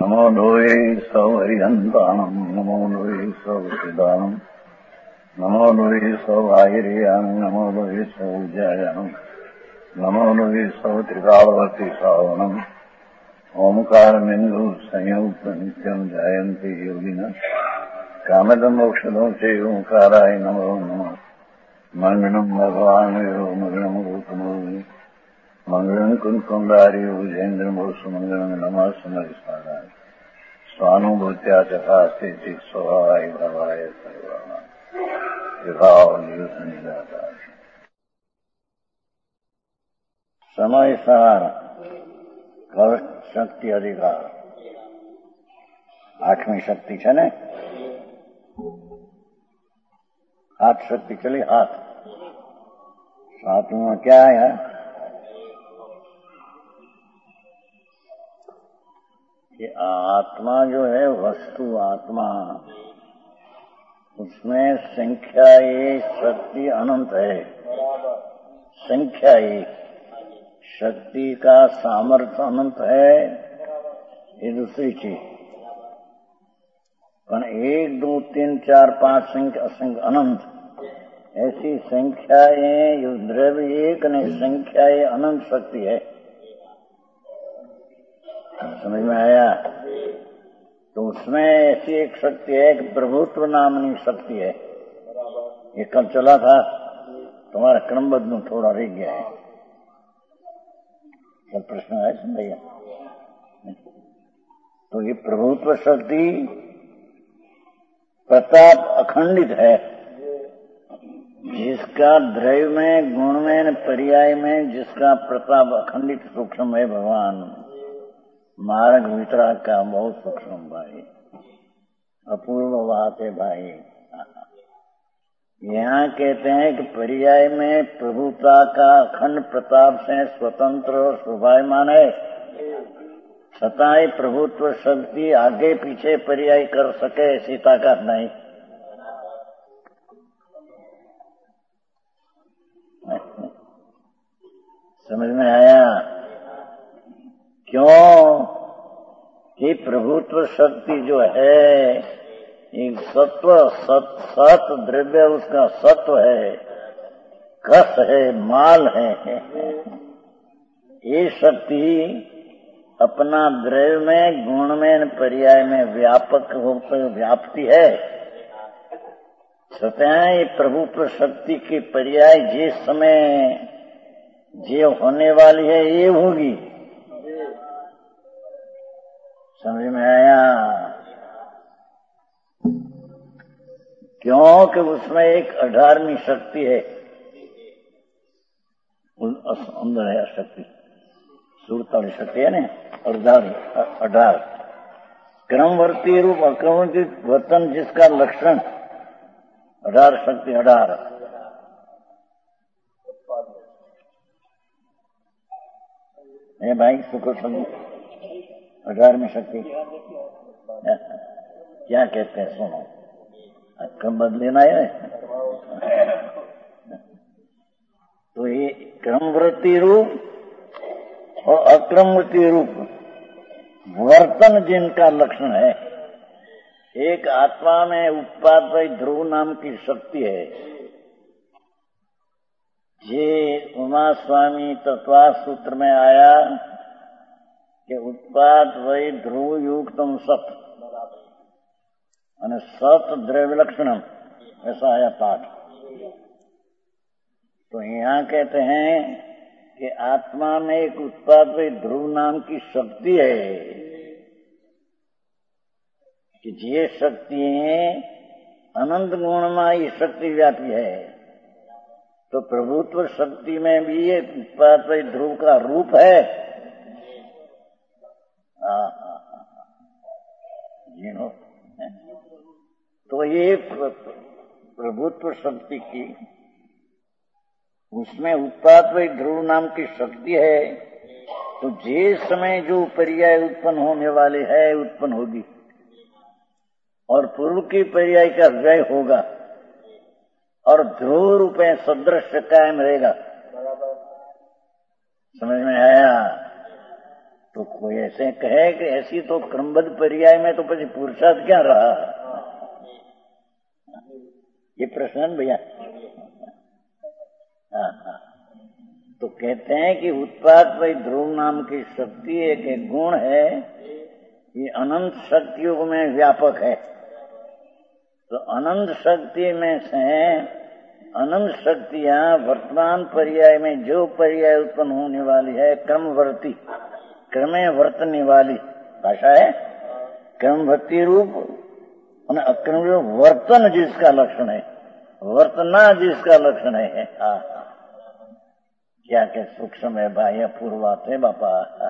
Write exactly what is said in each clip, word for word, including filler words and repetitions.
नमो लोये सौहरिहन्ताणम् नमो लोये सौचिदानम् नमो लोये सौभागिर्याम् नमो लोये सौज्यायाम् नमो लोये सौत्रिकालवर्ति सावनम् ओंकारमिन्दु संयुक्त नित्यम् जायन्ति योगिनः कामदम् मोक्षदम् च ओंकाराय नमो नमः मङ्गलम् भगवान् यो मङ्गलम् गौतमो मंगलम कुंकुंडारी उजेन्द्रमोसु मंगलम नमः समरिस्मराय स्वानुभूत्या चकास्ते चित स्वभावाय भवाय सर्वमा विभाव निजाता समय सार कल शक्ति अधिकार आठवीं शक्ति है ने हाथ शक्ति चली हाथ सातवीं में क्या है कि आत्मा जो है वस्तु आत्मा उसमें संख्या एक शक्ति अनंत है। संख्या एक शक्ति का सामर्थ्य अनंत है ये दूसरी चीज। पर एक दो तीन चार पांच संख्या असंख्य अनंत ऐसी संख्याएं जो द्रव्य एक ने संख्याएं अनंत शक्ति है। समझ में आया? तो उसमें ऐसी एक शक्ति है कि प्रभुत्व नामनी शक्ति है। ये कल चला था तुम्हारा क्रमबद्ध में थोड़ा रह गया है। कल प्रश्न आया सुन भैया। तो ये प्रभुत्व शक्ति प्रताप अखंडित है जिसका द्रव्य में गुण में पर्याय में जिसका प्रताप अखंडित सूक्ष्म है भगवान मार्ग वितराग का बहुत सूक्ष्म भाई अपूर्व बात है भाई। यहाँ कहते हैं कि पर्याय में प्रभुता का अखंड प्रताप से स्वतंत्र और शोभायमान है सताई प्रभुत्व शक्ति आगे पीछे पर्याय कर सके ऐसी ताकत नहीं। समझ में आया? क्यों कि प्रभुत्व शक्ति जो है एक सत्व सत सत द्रव्य उसका सत्व है कस है माल है। ये शक्ति अपना द्रव्य में गुण में पर्याय में व्यापक होकर व्याप्ति है। सत्य ये प्रभुत्व शक्ति की पर्याय जिस समय जो होने वाली है ये होगी। समझ में आया? क्योंकि उसमें एक अठारहवीं शक्ति है अंदर है शक्ति सूरताली शक्ति है ना अठार अठार क्रमवर्ती रूप अक्रमवर्ती वर्तन जिसका लक्षण अठार शक्ति अठार है भाई सुख समझ अठार में शक्ति क्या कहते हैं सुनो क्रम बदलेना है। तो ये क्रमवृत्ति रूप और अक्रमवृत्ति रूप वर्तन जिनका लक्षण है। एक आत्मा में उत्पाद ध्रुव नाम की शक्ति है ये उमा स्वामी तत्वा सूत्र में आया कि उत्पाद वही ध्रुव युक्तम सत और सत द्रव्य लक्षणम ऐसा आया पाठ। तो यहाँ कहते हैं कि आत्मा में एक उत्पाद वही ध्रुव नाम की शक्ति है कि ये शक्ति अनंत गुणमयी शक्ति व्यापी है। तो प्रभुत्व शक्ति में भी ये उत्पाद वही ध्रुव का रूप है। you know, तो ये प्रभुत्व शक्ति की उसमें उत्पाद वही ध्रुव नाम की शक्ति है। तो जिस समय जो पर्याय उत्पन्न होने वाले है उत्पन्न होगी और पूर्व की पर्याय का व्यय होगा और ध्रुव रूप में सदृश कायम रहेगा। समझ में आया? तो कोई ऐसे कहे कि ऐसी तो क्रमबद्ध पर्याय में तो પછી पुरुषार्थ क्या रहा? ये प्रश्न है भैया। हाँ हाँ, तो कहते हैं कि उत्पाद भाई ध्रुव नाम की शक्ति एक, एक गुण है, ये अनंत शक्तियों में व्यापक है। तो अनंत शक्ति में से अनंत शक्तियां वर्तमान पर्याय में जो पर्याय उत्पन्न होने वाली है, क्रमवर्ती, क्रमे वर्तने वाली भाषा है, क्रमवर्ती रूप और अक्रम रूप वर्तन जिसका लक्षण है, वर्तना जिसका लक्षण है। हाँ, क्या क्या सूक्ष्म है बाह्य पूर्वात है बापा।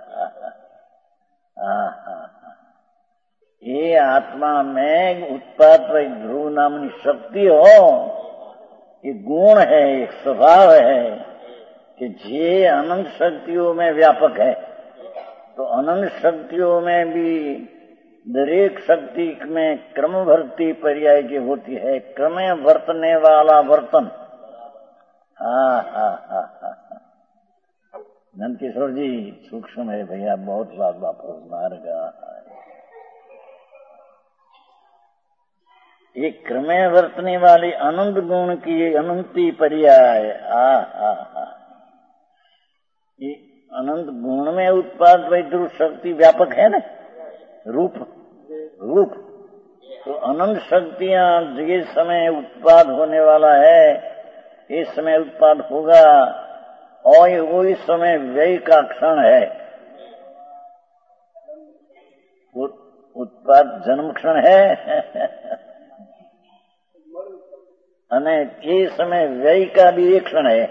हाँ हाँ, ये आत्मा में उत्पाद ध्रुव नामनी शक्ति हो, ये गुण है, एक स्वभाव है कि जे अनंत शक्तियों में व्यापक है। तो अनंत शक्तियों में भी दरेक शक्ति में क्रमवर्ती पर्याय की होती है, क्रमे वर्तने वाला वर्तन। हाँ हाँ हाँ हाँ, नंद किशोर जी सूक्ष्म है भैया, बहुत बात वापस मार्ग। ये क्रमे वर्तने वाली अनंत गुण की अनंती पर्याय। आ हा हा, ये अनंत गुण में उत्पाद वैद्रुव शक्ति व्यापक है ना, रूप रूप। तो अनंत शक्तियां जिस समय उत्पाद होने वाला है, इस समय उत्पाद होगा, और वो इस समय व्यय का क्षण है। उत्पाद जन्म क्षण है અને ये समय व्यय का भी एक क्षण है।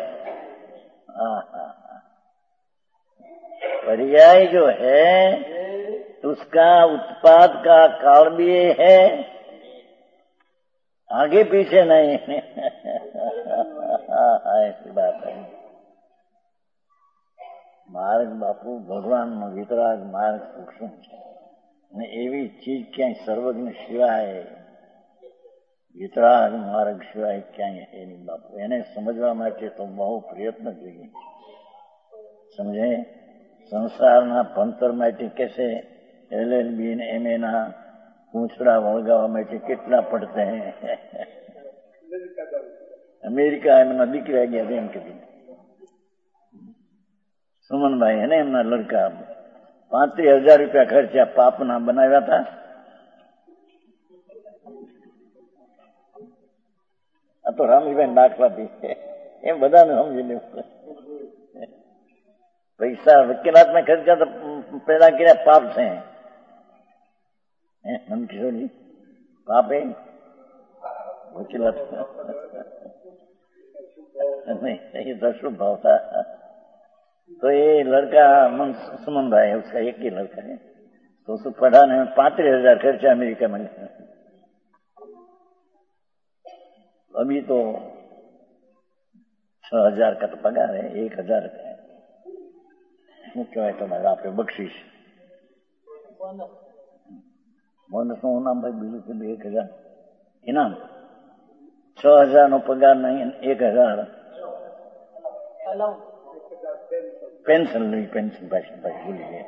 पर्याय जो है उसका उत्पाद का काल भी है, आगे पीछे नहीं। ऐसी बात है। मार्ग बापू भगवान नो वितराग मार्ग सूक्ष्म ने एवी चीज क्या सर्वज्ञ सिवाय વિતરાગ માર્ગ સિવાય ક્યાંય હે નહીં બાપુ। એને સમજવા માટે તો બહુ પ્રયત્ન જોઈએ, સમજે। સંસારના ભણતર માટે કહેશે એલ એલ બી ને એમ એ ના પૂંછડા વળગાવવા માટે કેટલા પડતે હે। અમેરિકા એમના દીકરા ગયા એમ કીધું, સુમનભાઈ હે ને એમના લડકા પાંત્રીસ હજાર રૂપિયા ખર્ચા પાપના બનાવ્યા હતા। આ તો રામજીભાઈ દાખલા દી એમ બધાને સમજી લેવું। પૈસા વકીલાત में ખર્ચા તો પેલા કર્યા પાપ છે। નંદकिशोरजी पाप है वकीलात नहीं, ये तो शुभ भाव था। तो ये लड़का मन सुमन भाई है, उसका एक ही लड़का है, तो उसको पढ़ाने में पैंतीस हजार खर्चा अमेरिका में। अभी तो छह हजार का तो पगार है, एक हजार का है क्या है तुम्हारा आप बख्शीश बोनस નું નામ ભાઈ બીજું કે એક હજાર ઇનામ। છ હજાર નો પગાર નહીં, એક હજાર પેન્શન નહીં, પેન્શન ભાઈ ભાઈ ભૂલી ગયા।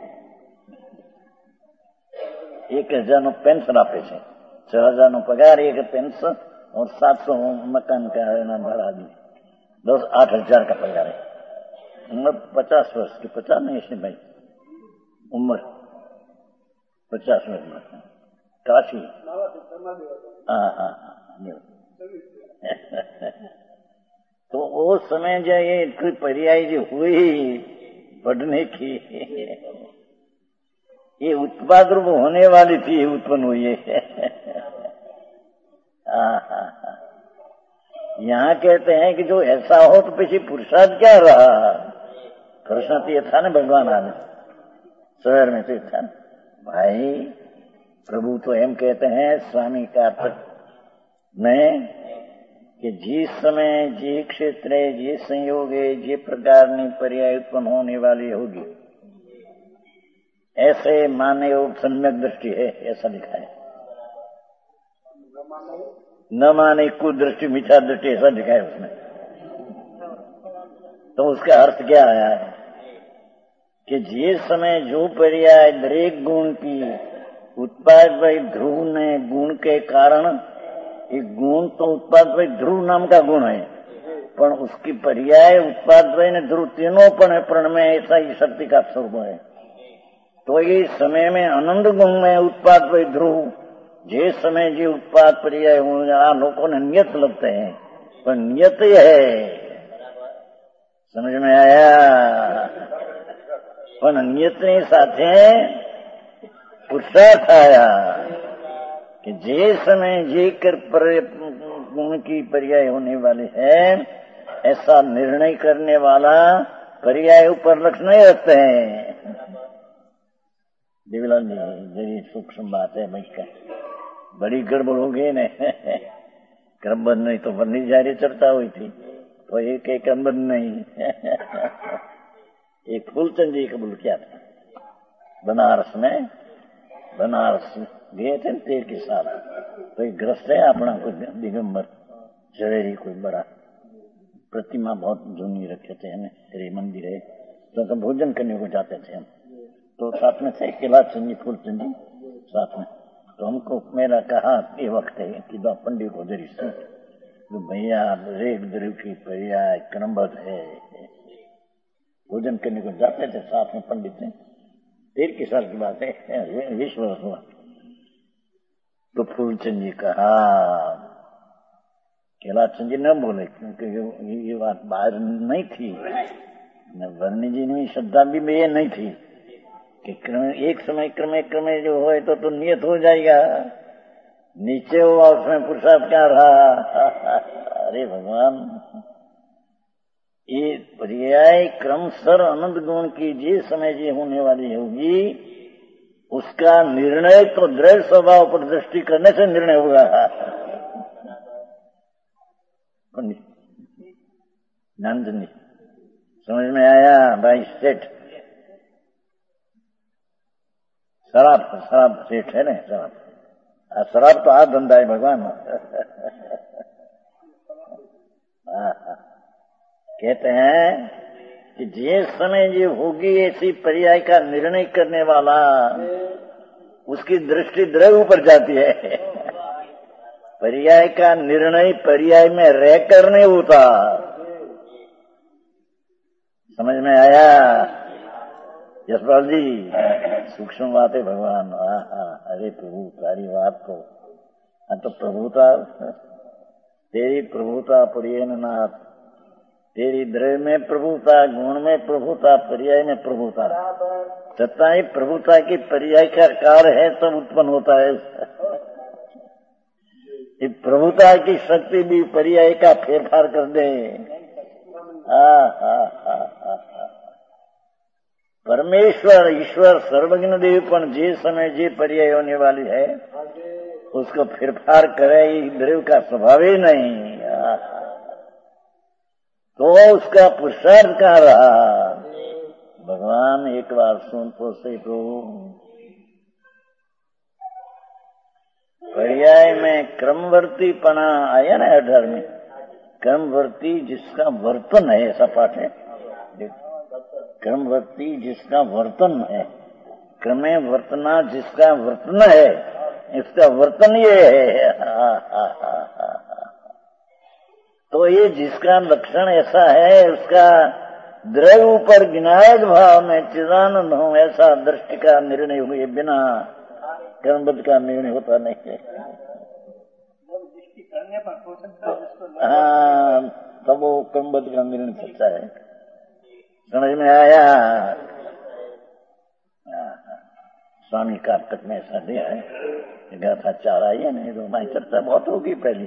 એક હજાર નો पेंशन આપે છે, છ હજાર નો પગાર, एक पेंशन और सात सौ मकान का भाड़ा दी, दस आठ हजार का पगार है। उम्र पचास वर्ष की, पचास नहीं इसने भाई उम्र पचास वर्ष में काशी। हाँ हाँ हाँ। तो वो समय जो ये कोई पर्याय जो हुई बढ़ने की, ये उत्पाद रूप होने वाली थी, उत्पन्न हुई है। यहाँ कहते हैं कि जो ऐसा हो तो पीछे पुरुषार्थ क्या रहा? प्रश्न तो ये था ना भगवान आने शहर में तो था भाई। प्रभु तो एम कहते हैं स्वामी कार्तिक में कि जिस समय जे क्षेत्र जे संयोग है, जे प्रकार की पर्याय उत्पन्न होने वाली होगी, ऐसे माने सम्यक दृष्टि है, ऐसा लिखा है। न माने कुदृष्टि मिथ्या दृष्टि, ऐसा लिखा है उसमें। तो उसका अर्थ क्या आया है? कि जे समय जो पर्याय दरेक गुण की उत्पाद भाई ध्रुव ने गुण के कारण, एक गुण तो उत्पाद भाई ध्रुव नाम का गुण है, पर उसकी पर्याय उत्पाद भाई ने ध्रुव तीनों पण है, पण में ऐसा ही शक्ति का स्वरूप है। तो ये समय में आनंद गुण में उत्पाद भाई ध्रुव, जे समय जे उत्पाद पर्याय होंगे आ लोगों ने नियत लगते हैं, पर नियत ही है, समझ में आया। पर नियत ने साथे पुरुषार्थ आया कि जे समय जे कर पर गुण की पर्याय होने वाली है, ऐसा निर्णय करने वाला पर्याय ऊपर लक्ष्य नहीं रखते हैं। देवीलाल जी जरी सूक्ष्म बात है भाई, का बड़ी गड़बड़ हो गई ने क्रमबद्ध नहीं तो बनी जारी चर्चा हुई थी, तो एक एक क्रमबद्ध नहीं एक फूलचंद जी कबूल किया था बनारस में, बनारस गए थे तेर के साथ, तो एक ग्रस्त है अपना कोई दिगंबर झवेरी कोई बड़ा प्रतिमा बहुत जूनी रखे थे हमें, तेरे मंदिर है तो, तो भोजन करने को जाते थे हम, तो साथ में थे केला चंदी फूलचंद जी साथ में। तो हमको मेरा कहा ये वक्त है कि दो पंडित को जरी सुन, तो भैया रेख द्रव की पर्याय क्रमबद्ध है, भोजन करने को जाते थे साथ में पंडित थे, तेर के साल की बात है, विश्व हुआ। तो फूलचंद जी कहा, केलाचंद जी न बोले क्योंकि ये बात बाहर नहीं थी, वर्णी जी ने श्रद्धा भी में ये नहीं थी कि क्रम एक समय क्रमे क्रमे जो हो तो, तो नियत हो जाएगा, नीचे हुआ उसमें पुरुषार्थ क्या रहा अरे भगवान, ये पर्याय क्रम सर अनंत गुण की जे समय जे होने वाली होगी, उसका निर्णय तो दृढ़ स्वभाव पर दृष्टि करने से निर्णय होगा। नंदनी समझ में आया भाई, सेठ शराब शराब सेठ है ना, शराब शराब तो आ धंधा है भगवान कहते हैं कि जिस समय ये होगी ऐसी पर्याय का निर्णय करने वाला, उसकी दृष्टि द्रव्य ऊपर जाती है। पर्याय का निर्णय पर्याय में रहकर नहीं होता, समझ में आया यशपाल जी, सूक्ष्म बात है भगवान। अरे प्रभु तारी बात तो, हाँ तो प्रभुता तेरी प्रभुता पर्याय नाथ, तेरी द्रव्य में प्रभुता, गुण में प्रभुता, पर्याय में प्रभुता, सत्ता ही प्रभुता की पर्याय का कार्य है तब उत्पन्न होता है। ये प्रभुता की शक्ति भी पर्याय का फेरफार कर दे। आ, आ, आ, आ, आ। परमेश्वर ईश्वर सर्वज्ञ देव पण जे समय जे पर्याय होने वाली है उसको फेरफार करे, द्रव्य का स्वभाव ही नहीं, तो उसका पुरुषार्थ कहाँ रहा। भगवान एक बार सुन तो से तो पर्याय में क्रमवर्तीपना आया ना अठारह में, क्रमवर्ती जिसका वर्तन है, ऐसा पाठ है, क्रमवर्ती जिसका वर्तन है, क्रमे वर्तना जिसका वर्तन है, इसका वर्तन ये है। हा, हा, हा, हा। तो ये जिसका लक्षण ऐसा है, उसका द्रव्य ऊपर विनायक भाव में चिदानंद हो, ऐसा दृष्टि का निर्णय हुए बिना क्रमबद्ध का निर्णय होता नहीं है। हाँ, तब वो क्रमबद्ध का निर्णय सकता है, समझ में आया। स्वामी कार्तिक में ऐसा दिया है, गाथा चार आई है नहीं तो हमारी चर्चा बहुत होगी पहली।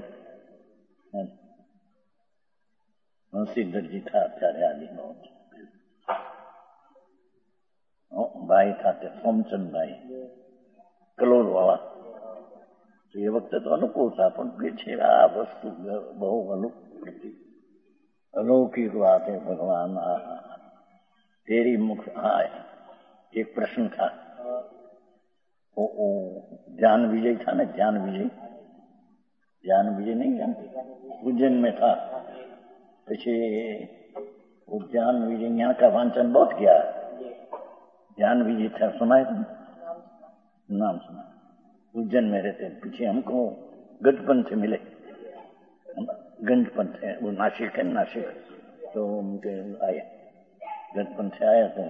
मुंशीधर जी था आचार्य आदि बहुत, भाई था सोमचंद भाई कलोल वाला, तो ये वक्त तो अनुकूल था, पण पीछे आ वस्तु बहु अलौकिक बात है भगवान। तेरी मुख हाँ, एक प्रश्न था, ओ, ओ ज्ञान विजय था ना, ज्ञान विजय, ज्ञान विजय नहीं जानते, उज्जैन में था, पीछे वो ज्ञान विजय यहाँ का वांचन बहुत किया, ज्ञान विजय था, सुना है तुम? नाम सुना। उज्जैन में रहते, पीछे हमको गजपंथ से मिले, गंजपंथ है वो, नासिक है नासिक, तो उनके आए, गजपंथ से आया तो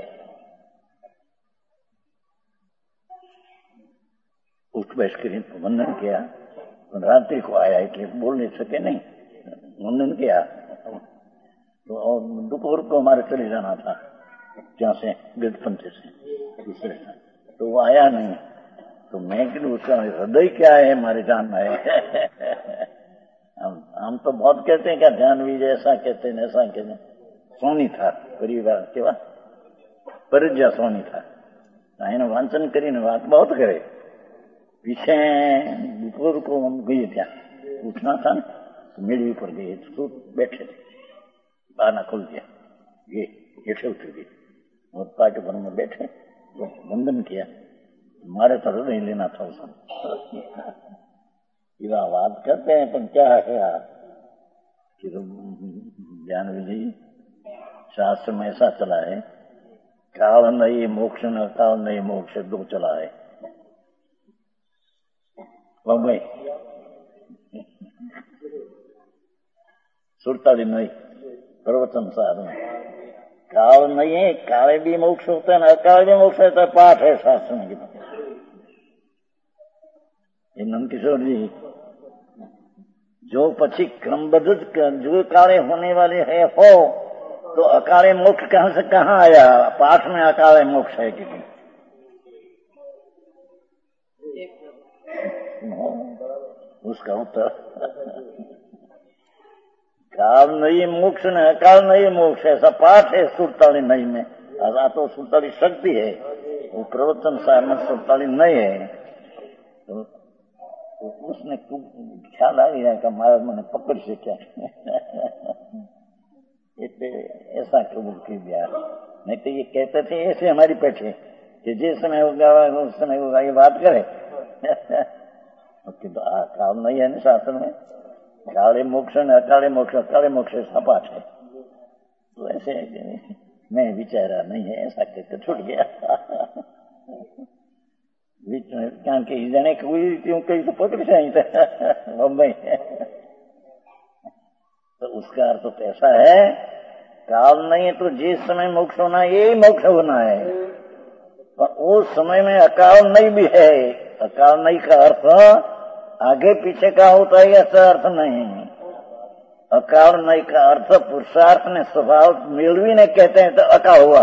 उठ बैठ कर वंदन किया। रात्रि को आया इसलिए बोल नहीं सके, नहीं वंदन किया तो, और दोपहर को हमारे चले जाना था जहाँ से गजपंथ से दूसरे से, तो वो आया नहीं। तो मैं कि उसका हृदय क्या है हमारे जान में है। हम हम तो बहुत कहते हैं क्या ध्यान विजय ऐसा कहते हैं ऐसा कहते हैं। सोनी था परिवार केवा परिज्या सोनी था, એને વાંચન કરીને વાત बहुत करे। पीछे दोपहर को हम गए थे, उठना था तो मेड़ी पर गए तो बैठे थे, बाना खोल दिया, ये हेठे उतर गए और पार्टी भर में बैठे तो वंदन किया। मारे तो हृदय लेना था उसमें। ये बात करते हैं पर क्या है कि ज्ञान विजयी शास्त्र में ऐसा चला है, काल नहीं मोक्ष न काल नहीं मोक्ष दो चला है। भाई सुरताली नहीं प्रवचन सार में काल नहीं है, काले भी मोक्ष होता है ना अकाल भी मोक्ष होता है, पाठ है शास्त्र में। ये नंदकिशोर जी जो पक्षी क्रमबद्ध जो काले होने वाले है हो, तो अकाले मोक्ष कहां से कहां आया? पाठ में अकाले मोक्ष है कि उसका उत्तर काल नहीं मोक्ष न अकाल नहीं मोक्ष, ऐसा पाठ है सुरताली नहीं में। असा तो सुरताली शक्ति है, वो प्रवचन साहब में सुरताली नहीं है। तो, तो उसने ख्याल आ गया कि महाराज मैंने पकड़ से क्या इतने ऐसा कबूल कर दिया। नहीं तो ये कहते थे ऐसे हमारी पेटे कि जिस समय होगा उस समय होगा, ये बात करे। तो काल नहीं है ना शास्त्र में, काले मोक्ष न अकाले मोक्ष, अकाले मोक्ष सपाट है। तो ऐसे मैं विचारा नहीं है ऐसा कहते छूट गया बीच में क्या कही जाने कोई क्यों कहीं तो पकड़ जाए बम्बई। तो उसका अर्थ तो ऐसा है, काल नहीं है तो जिस समय मोक्ष होना है यही मोक्ष होना है, पर उस समय में अकाल नहीं भी है। अकाल नहीं का अर्थ आगे पीछे का होता है ऐसा अर्थ नहीं। अकाल नहीं का अर्थ पुरुषार्थ ने स्वभाव मिलवी ने कहते हैं तो अका हुआ।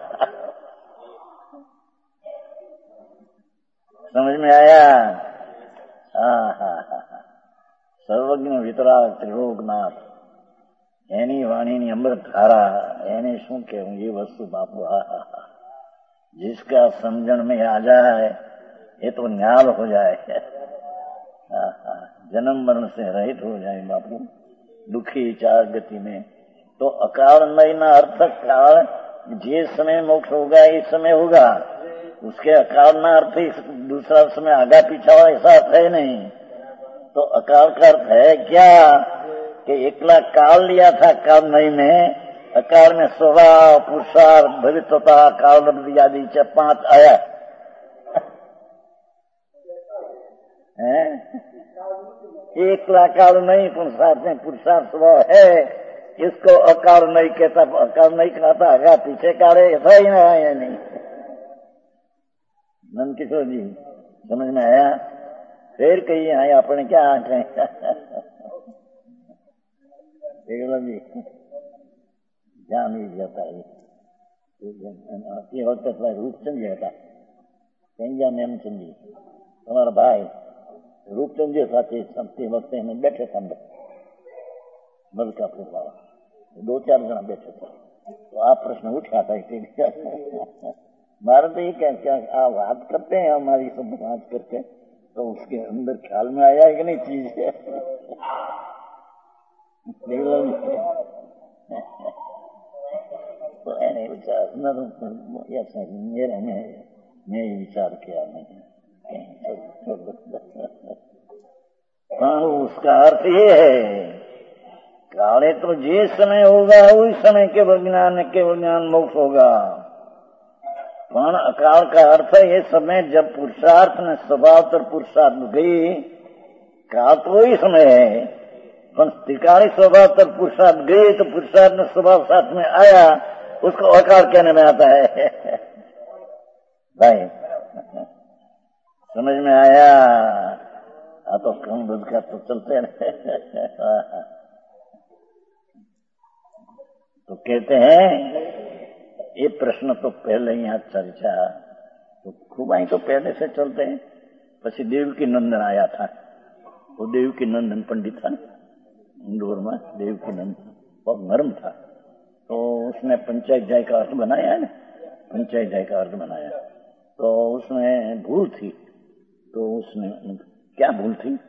समझ में आया? हाँ हाँ हाँ सर्वज्ञ वितराग त्रिलोकनाथ एनी वाणी नी अमृत धारा एने शू कहूं ये वस्तु बापू। हा हा हा जिसका समझण में आ जाए ये तो न्याल हो जाए, जन्म मरण से रहित हो जाए बापू, दुखी चार गति में। तो अकाल नहीं ना अर्थ काल जिस समय मोक्ष होगा इस समय होगा, उसके अकाल ना अर्थ इस दूसरा समय आगा पीछा हो ऐसा अर्थ है नहीं। तो अकाल का अर्थ है क्या कि एकला काल लिया था काल नहीं में, अकाल में स्वभाव पुरुषार्थ भविष्यता काल आदि पांच आया है। एकला काल नहीं पुरुषार्थ में पुरुषार्थ स्वभाव है, इसको अकाल नहीं कहता। अकाल नहीं कहता आगा पीछे काल है ऐसा ही ना है नहीं। नंदकिशोर जी समझ में आया? फिर कहिए आए अपने क्या कहें जी ध्यान ही जाता है वक्त रूपचंद जी હતા કઈ નેમચંદજી તમારા ભાઈ રૂપચંદજી સાથે તે વખતે અમે બેઠે હતા અંદર મલકાપુર વાળા दो चार जना बैठे थे। तो आप प्रश्न उठा था मारे तो ये क्या क्या आप बात करते हैं हमारी सब बात करके, तो उसके अंदर ख्याल में आया कि नहीं चीज तो मैंने विचार मेरा में मैं विचार किया नहीं। हाँ उसका अर्थ ये है काले तो जिस समय होगा उस समय केवल ज्ञान केवल ज्ञान मोक्ष होगा। पण अकाल का अर्थ ये समय जब पुरुषार्थ ने स्वभावतर पुरुषार्थ गई, काल तो वही समय है, पर त्रिकाली स्वभावतर पुरुषार्थ गई तो पुरुषार्थ ने स्वभाव साथ में आया, उसको अकाल कहने में आता है। भाई समझ में आया? आ तो कम बुद्ध का तो चलते रहे। तो कहते हैं ये प्रश्न तो पहले यहाँ चर्चा तो खूब आई तो पहले से चलते हैं। पछी देवकी नंदन आया था, वो देवकी नंदन पंडित था इंदौर में, देवकी नंदन बहुत नरम था, तो उसने पंचायत जाय का अर्थ बनाया है ना, पंचायत जाय का अर्थ बनाया, तो उसमें भूल थी, तो उसने क्या भूल थी?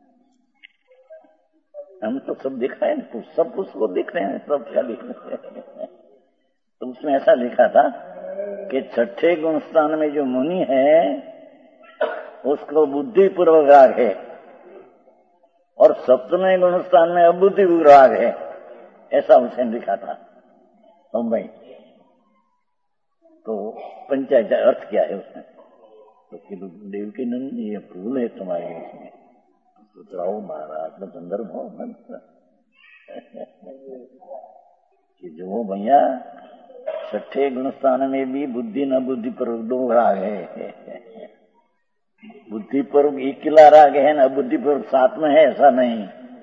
हम तो सब दिख रहे हैं, सब उसको दिख रहे हैं, सब क्या दिख रहे हैं। तो उसमें ऐसा लिखा था कि छठे गुण स्थान में जो मुनि है उसको बुद्धिपूर्वक राग है, और सप्तमें गुण स्थान में अबुद्धिपूर्वक राग है, ऐसा उसने लिखा था मुंबई। तो पंचायत का अर्थ क्या है उसमें? तो देवकी नंदन ये भूल है तुम्हारी इसमें, सुतराओ महाराज का संदर्भ हो कि जो भैया छठे गुण स्थान में भी बुद्धि न बुद्धि पर दो राग है, बुद्धि पर इकला राग है ना, बुद्धि पर साथ में है, ऐसा नहीं।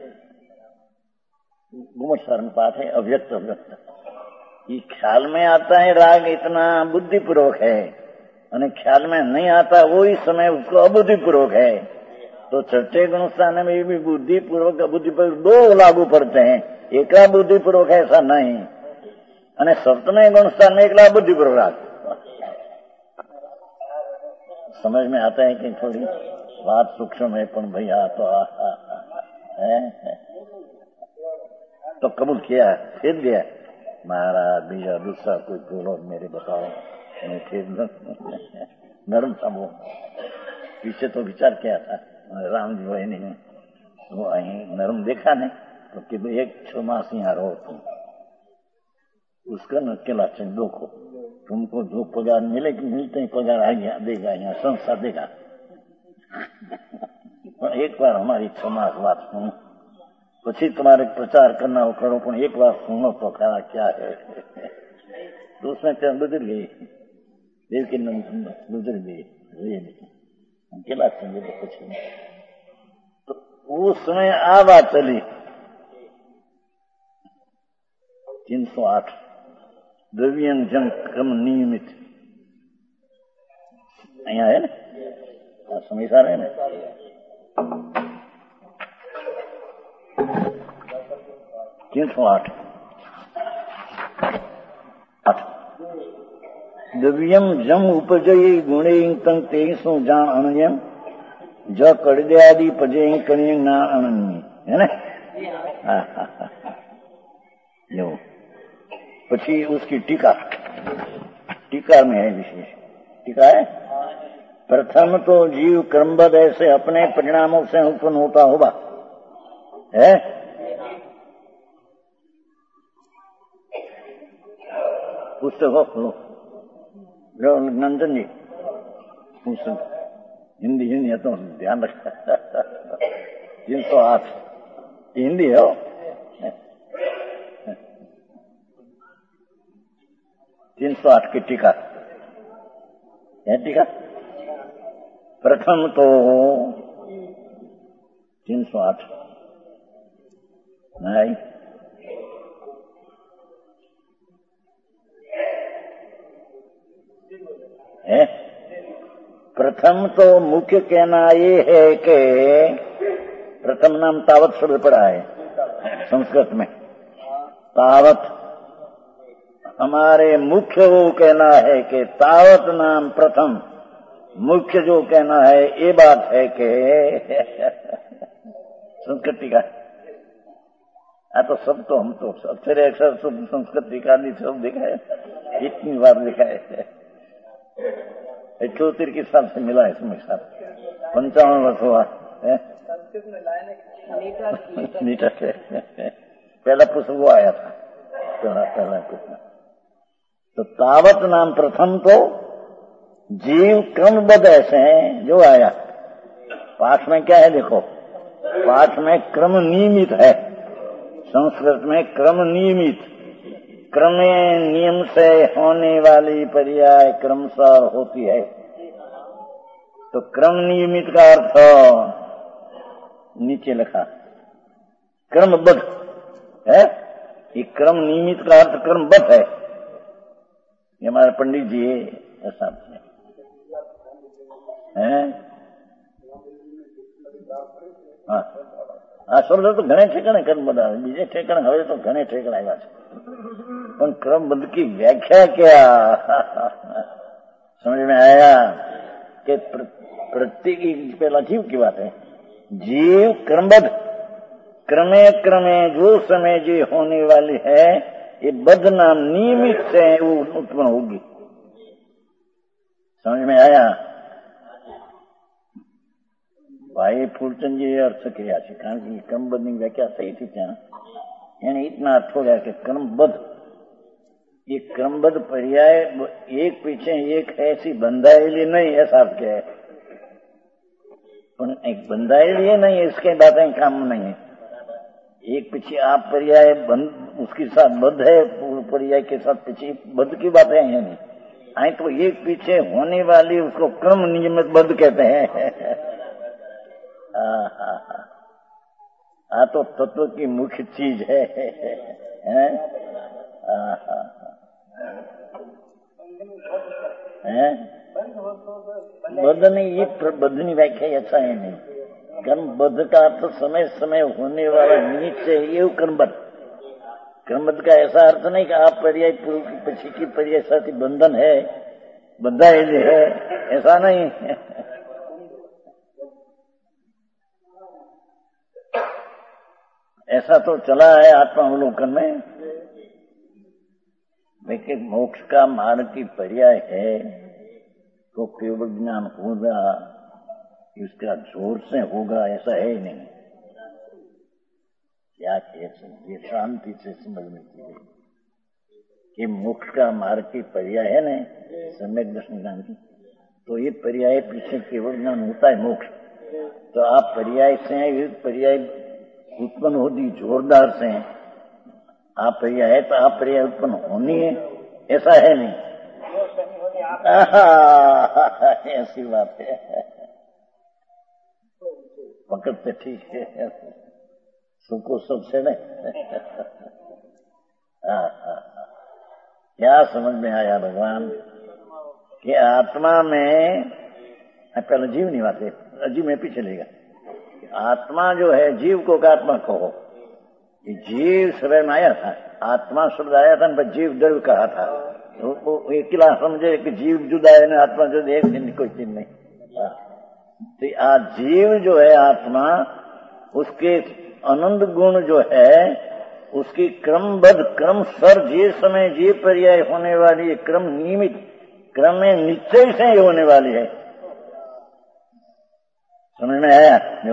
गुमट शरण पाठ है अव्यक्त अव्यक्त, ये ख्याल में आता है राग इतना बुद्धिपूर्वक है, और ख्याल में नहीं आता वो इस समय उसको अबुद्धिपूर्वक है। तो छठे गुण स्थान में भी बुद्धिपूर्वक अबुद्धिपूर्वक दो लागू पड़ते हैं, एकला बुद्धिपूर्वक है ऐसा नहीं, અને सप्तमे गुण स्थान में एकला बुद्धिपूर्वक राग। समझ में आता है कि थोड़ी बात सूक्ष्म है, पण भैया तो आ, आ, आ, है, है। तो कबूल किया, फिर दिया महाराज बीजा दूसरा कोई बोलो मेरे बताओ, फिर नरम था वो, पीछे तो विचार किया था राम जी वही नहीं, वो अही नरम देखा नहीं, तो कि एक छह मास यहाँ रहो तुम, उसका न अकेला दो को तुमको जो पगार मिले कि मिलते ही पगार आ गया देगा, यहाँ संस्था देगा। एक बार हमारी छह मास बात सुनो, પછી तुम्हारे प्रचार करना हो करो, पर एक बार सुनो तो खरा क्या है। तो उसमें क्या गुजर गई, देवकी नंदन गुजर गई, अकेला संजय कुछ नहीं। तो उस समय आ बात चली तीन सौ आठ द्रव्यं जन क्रम नियमित, અહીંયા है ना समय सारा है ना तीन सौ आठ द्रव्यम जम उपजय गुणे तंग तेईसो जान अनयम ज कड़द्यादि पजे कणिय ना अनन्य है ना। जो પછી उसकी टीका, टीका में है विशेष टीका है, प्रथम तो जीव क्रमबद्ध ऐसे अपने परिणामों से उत्पन्न होता होगा है, पुस्तक हो लो नंदन जी, पुस्तक हिंदी हिंदी है तो ध्यान रखना। तीन सौ आठ हिंदी है, तीन सौ आठ की टीका है, टीका प्रथम तो तीन सौ आठ नहीं है। प्रथम तो मुख्य कहना ये है कि प्रथम नाम तावत शब्द पड़ा है संस्कृत में, तावत हमारे मुख्य वो कहना है कि तावत नाम प्रथम, मुख्य जो कहना है ये बात है कि संस्कृति का आ तो सब तो हम तो अक्षर अक्षर सब संस्कृति का सब देखा है, इतनी बार देखा है, इकहत्तर के साल से मिला है इसमें साथ, पंचावन वर्ष हुआ है मीटर से पहला पुस्तक वो आया था, पहला पहला पुस्तक। तो तावत नाम प्रथम तो जीव क्रमबद्ध ऐसे हैं जो आया। पाठ में क्या है देखो, पाठ में क्रम नियमित है, संस्कृत में क्रम नियमित, क्रमे नियम से होने वाली पर्याय क्रमशः होती है। तो क्रम नियमित का अर्थ नीचे लिखा क्रमबद्ध है। ये क्रम नियमित का अर्थ क्रमबद्ध है। ये हमारे पंडित जी ऐसा है। हाँ हाँ, समझो तो घने ठेकाने क्रमबद्ध આવે, બીજે ठेकाने હવે તો ઘणे ठेकाने આવ્યા છે, પણ क्रमबद्ध की व्याख्या क्या समझ में आया कि प्रत्येक पहला जीव की बात है। जीव क्रमबद्ध, क्रमे क्रमे जो समय जो होने वाली है ये बद्ध नाम नियमित से वो उत्पन्न होगी। समझ में आया? भाई फूलचंद जी अर्थ किया છે, કારણ કે क्रमबद्ध ની व्याख्या सही थी ત્યાં એને इतना अर्थ हो गया कि क्रमबद्ध, ये क्रमबद्ध पर्याय एक पीछे एक ऐसी बंधाएली नहीं, ऐसा अर्थ क्या है। एक बंधाएली है नहीं, इसके बातें काम नहीं है। एक पीछे आप पर्याय बंद उसके साथ बद्ध है, पर्याय के साथ पीछे बद्ध की बातें है नहीं। आई तो एक पीछे होने वाली उसको क्रम नियमित बद्ध कहते हैं। हाँ तो तत्व की मुख्य चीज है, है? हैं? बद्ध नहीं, ये बद्ध व्याख्या अच्छा है नहीं। क्रमबद्ध का अर्थ समय समय होने वाला निमित्त से ये क्रमबद्ध। क्रमबद्ध का ऐसा अर्थ नहीं कि आप पर्याय पूर्व की पीछे की पर्याय साथ बंधन है, बंधा है, ऐसा नहीं। ऐसा तो चला है आत्मावलोकन में। लेकिन मोक्ष का मार्ग की पर्याय है तो केवल ज्ञान होगा, इसका जोर से होगा ऐसा है ही नहीं। क्या कहते ये शांति से समझ में चाहिए कि मोक्ष का मार्ग की पर्याय है ना सम्यक दर्शन ज्ञान की, तो ये पर्याय पीछे केवल ज्ञान होता है मोक्ष। तो आप पर्याय से पर्याय उत्पन्न होती जोरदार से, आप पर्याय है तो आप पर्याय उत्पन्न होनी है, ऐसा है नहीं। ऐसी बात है, पकड़ते ठीक है, सुको सबसे नहीं। क्या समझ में आया भगवान कि आत्मा में पहले जीव नहीं बात है, जीव में पीछे लेगा। आत्मा जो है, जीव को का आत्मा कहो, जीव समय में आया था, आत्मा शब्द आया था पर जीव द्रव्य कहा था। तो वो एक किला समझे कि जीव जुदा है ना आत्मा जुदा, एक दिन कोई चीज नहीं। तो आज जीव जो है आत्मा, उसके अनंत गुण जो है उसकी क्रमबद्ध क्रम सर जे समय जे पर्याय होने वाली है, क्रम नियमित क्रम में निश्चय से होने वाली है। समझ में आया? जो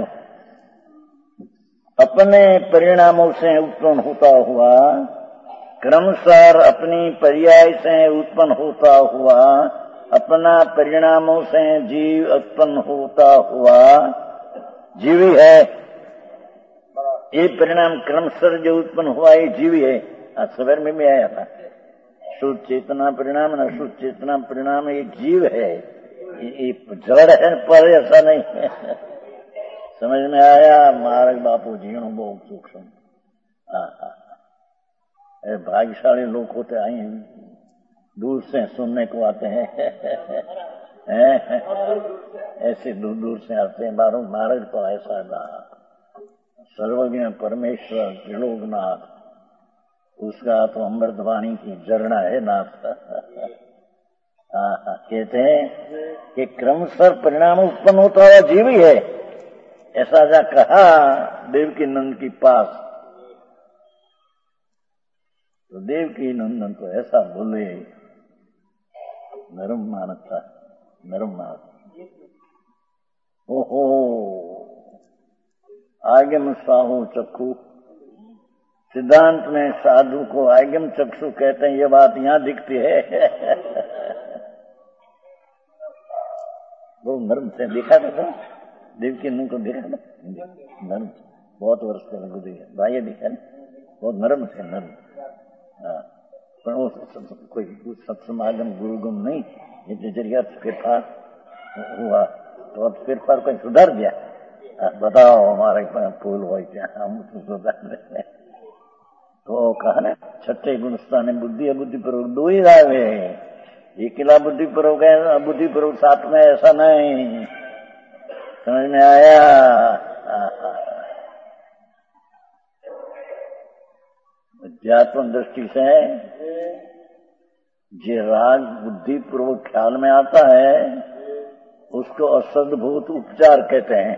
अपने परिणामों से उत्पन्न होता हुआ, क्रमशः अपनी पर्याय से उत्पन्न होता हुआ, अपना परिणामों से जीव उत्पन्न होता हुआ जीवी है। ये परिणाम क्रमशः जो उत्पन्न हुआ ये जीवी है। आज सवेर में भी आया था, शुद्ध चेतना परिणाम न शुद्ध चेतना परिणाम, ये जीव है, ये जड़ है पर ऐसा नहीं है। समझ में आया? मार्ग बापू जीणो बहुत सूक्ष्म। भाग्यशाली लोग होते आए हैं, दूर से सुनने को आते हैं। ऐसे दूर दूर से आते हैं। बारों मार्ग तो ऐसा ना, सर्वज्ञ परमेश्वर त्रिलोकनाथ, उसका तो अमृतवाणी की झरना है नाथ। हाँ, कहते हैं कि क्रमशः परिणाम उत्पन्न होता हुआ जीव ही है, ऐसा जा कहा देवकी नंद की पास। तो देवकी नंदन तो ऐसा बोले, नरम मानस था, नरम मानस। ओहो, आगम साहू चक्षु, सिद्धांत में साधु को आगम चक्षु कहते हैं, ये बात यहां दिखती है। वो नर्म से देखा था, देव के मुंह को देखा था, नर्म, बहुत वर्ष पहले गुजरी है, भाई देखा ना, बहुत नर्म थे, नर्म। हाँ, पर वो कोई सत्समागम गुरुगम नहीं, ये जरिया फेरफार हुआ तो अब फेरफार कोई सुधार गया। बताओ हमारे फूल हो क्या, हम सुधार रहे। तो कहा ना छठे गुणस्थान बुद्धि अबुद्धि पूर्वक दो ही रावे, अकेला बुद्धि पूर्वक है, अबुद्धि पूर्वक साथ में, ऐसा नहीं। समझ में आया? अध्यात्म दृष्टि से जे राग बुद्धि पूर्वक ख्याल में आता है उसको असद्भूत उपचार कहते हैं।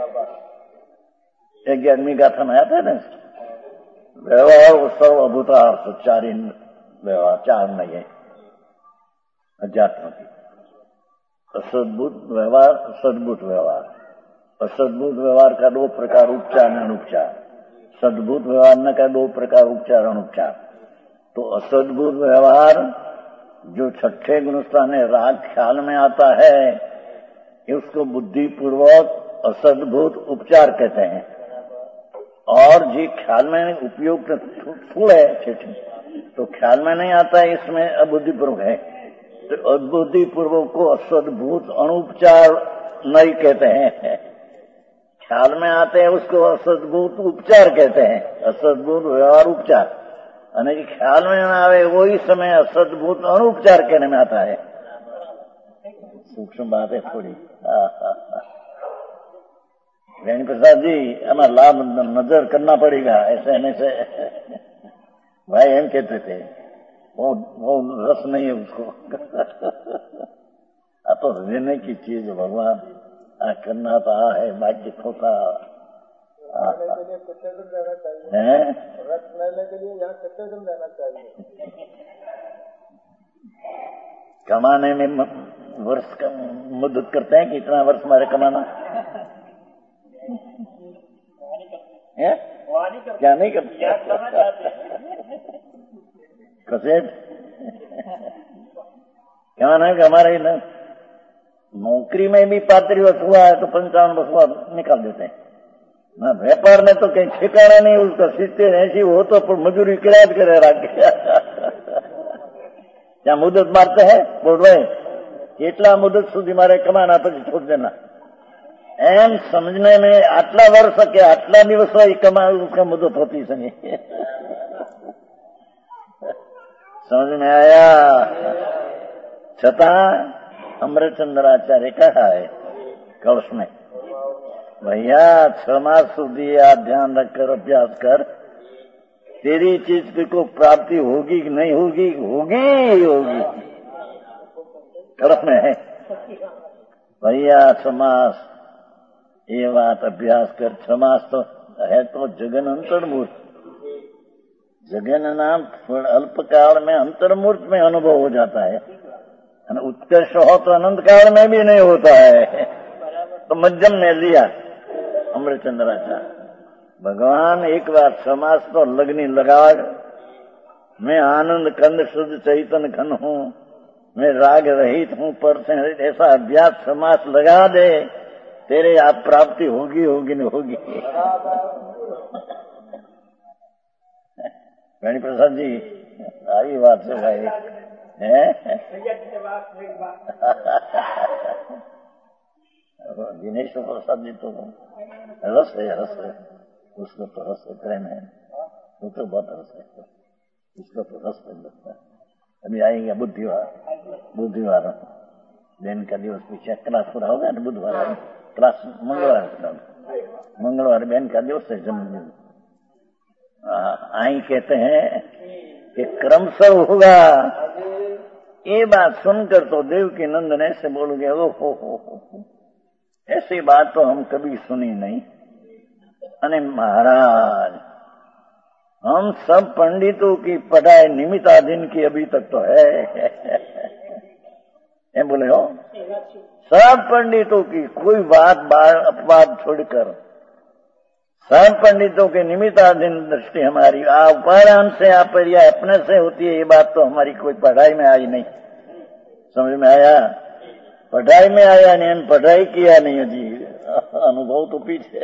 एक आदमी गाथा में आता है ना, व्यवहार सर्व अभूतार्थ, चार व्यवहार, चार नहीं है अध्यात्म की। असद्भूत व्यवहार, सद्भूत व्यवहार। असद्भूत व्यवहार का दो प्रकार, उपचार और अनुपचार। सद्भूत व्यवहार न का दो प्रकार, उपचार और अनुपचार। तो असद्भूत व्यवहार जो छठे गुणस्थान राग ख्याल में आता है उसको बुद्धि पूर्वक असद्भूत उपचार कहते हैं। और जी ख्याल में उपयोग फूल है तो ख्याल में नहीं आता है, इसमें अबुद्धि पूर्वक है, तो अबुद्धि पूर्वक को असद्भूत अनुपचार नहीं कहते हैं। ख्याल में आते हैं उसको असद्भूत उपचार कहते हैं, असद्भूत व्यवहार उपचार। यानी ख्याल में ना आवे वही समय असद्भूत अनुपचार कहने में आता है। सूक्ष्म बात है थोड़ी। वेणी प्रसाद जी, हमारा लाभ नजर करना पड़ेगा, ऐसे नहीं से भाई हम कहते थे, वो वो रस नहीं है उसको। आ तो रहने की चीज भगवान आ करना तो आ है, बाकी खोता है। रस लेने के लिए यहाँ कितने दिन रहना चाहिए? कमाने में वर्ष का मदद करते हैं कि इतना वर्ष हमारे कमाना है? क्या नहीं करते? कसेट क्या ना कि हमारे ना नौकरी में भी पात्री वर्ष हुआ है तो पंचावन वर्ष हुआ निकाल देते हैं ना। व्यापार में तो कहीं ठिकाना नहीं उसका, सित्तेर ऐसी हो तो पर मजूरी किराया करे रख क्या मुदत मारते हैं, बोल रहे કેટલા મુદત સુધી મારે કમાના પછી છોડ દેना, એમ समझने में આટલા વર્ષ કે આટલા દિવસ કમા उसका मुदत होती सही। समझ में आया? छता अमृतचंद्राचार्य कहा है कलश में, भैया छह मास સુધી આ ध्यान रखकर अभ्यास कर, तेरी चीज को प्राप्ति होगी कि नहीं होगी? होगी होगी। कलश में है भैया छह मास ये बात अभ्यास कर। छह मास तो है तो जगन अंतर्मूर्त, जगन नाम अल्पकाल में अंतर्मूर्त में अनुभव हो जाता है, उत्कर्ष हो तो अनंत काल में भी नहीं होता है। तो मध्यम में लिया अमृतचंद्राचार्य भगवान एक बार समास तो लगनी लगा, मैं आनंद कंद शुद्ध चैतन्य घन हूँ, मैं राग रहित हूँ, पर से ऐसा अभ्यास समास लगा दे, तेरे आप प्राप्ति होगी होगी नहीं होगी। वेणी प्रसाद जी आई बात से भाई है। दिनेश प्रसाद जी तो रस है, रस है उसको तो रस है, प्रेम है, वो तो बहुत रस है, उसको तो रस है लगता है। अभी आएंगे बुधवार, बुधवार दिन का दिवस पीछे क्लास पूरा होगा ना, बुधवार क्लास मंगलवार, मंगलवार बहन का दिवस है जन्मदिन। आई कहते हैं कि क्रमशः होगा। ये बात सुनकर तो देवकी नंदन ऐसे बोल गए, ओ हो हो हो, ऐसी बात तो हम कभी सुनी नहीं। अरे महाराज, हम सब पंडितों की पढ़ाई निमित्ताधीन की अभी तक तो है। ये बोले हो सब पंडितों की, कोई बात बात अपवाद छोड़कर सब पंडितों के निमित्ताधीन दृष्टि हमारी उपादान से आप या अपने से होती है। ये बात तो हमारी कोई पढ़ाई में आई नहीं। समझ में आया? पढ़ाई में आया नहीं, पढ़ाई किया नहीं जी, अनुभव तो पीछे।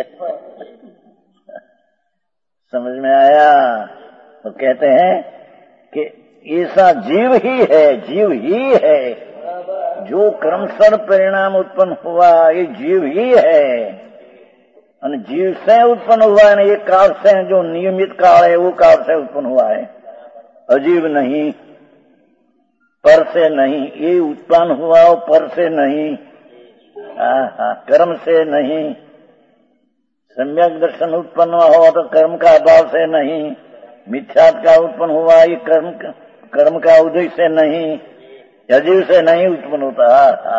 समझ में आया? तो कहते हैं कि ऐसा जीव ही है, जीव ही है जो क्रमशः परिणाम उत्पन्न हुआ, ये जीव ही है। और जीव से उत्पन्न हुआ है, ये काल से जो नियमित काल है वो काल से उत्पन्न हुआ है, अजीब नहीं, पर से नहीं। ये उत्पन्न हुआ वो पर से नहीं, हाँ, कर्म से नहीं। सम्यक दर्शन उत्पन्न हुआ तो कर्म का अभाव से नहीं, मिथ्यात्व का उत्पन्न हुआ ये कर्म कर्म का उदय से नहीं, अजीव से नहीं उत्पन्न होता।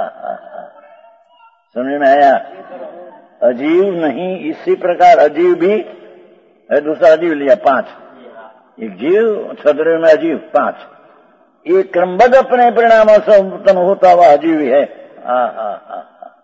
समझ में आया? अजीव नहीं, इसी प्रकार अजीव भी है। दूसरा अजीव लिया पांच, एक जीव, छद्र में अजीव पांच। ये क्रमबद्ध अपने परिणामों से उत्पन्न होता हुआ अजीव है। हा हा हा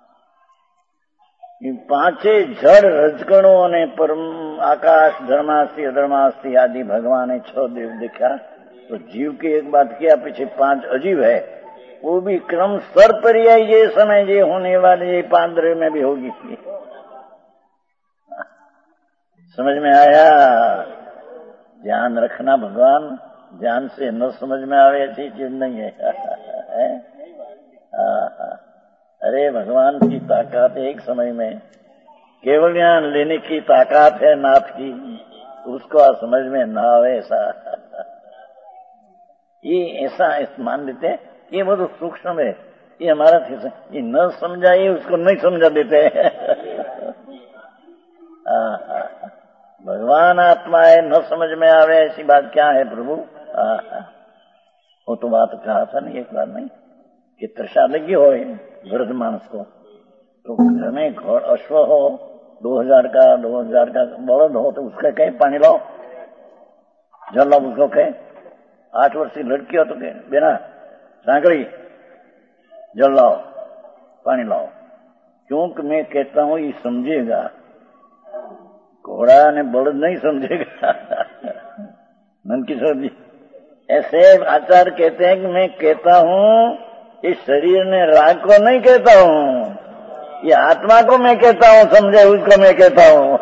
ये पांचे जड़ रजगणों ने परम आकाश, धर्मास्थि, अधर्मास्थि आदि भगवान ने छह देव देखा। तो जीव की एक बात किया, पीछे पांच अजीव है, वो भी क्रम स्तर पर ये समय ये होने वाले ये पांच द्रव्य में भी होगी। समझ में आया? ध्यान रखना, भगवान ध्यान से न समझ में आवे ऐसी चीज नहीं है। है? अरे भगवान की ताकत एक समय में केवल ज्ञान लेने की ताकत है नाथ की, उसको समझ में न आवे ऐसा। ये ऐसा मान लेते ये वो तो सूक्ष्म है, ये हमारा ये न समझाइए उसको नहीं समझा देते। भगवान आत्मा है, न समझ में आवे ऐसी बात क्या है प्रभु? वो तो बात कहा था नहीं एक बार, नहीं कि तृषा लगी हो वृद्ध मानस को, तो घर में घोड़ अश्व हो, दो हजार का दो हजार का बलद हो, तो उसका कहीं पानी लाओ, जल लाओ, उसको कहे आठ वर्ष की लड़की हो तो कहे बेना सांकड़ी जल लाओ, पानी लाओ। क्योंकि मैं कहता हूं ये समझेगा, घोड़ा ने बलद नहीं समझेगा। नंदकिशोर जी ऐसे आचार्य कहते हैं कि मैं कहता हूं इस शरीर ने राग को नहीं कहता हूं, ये आत्मा को मैं कहता हूं, समझे उसको मैं कहता हूं।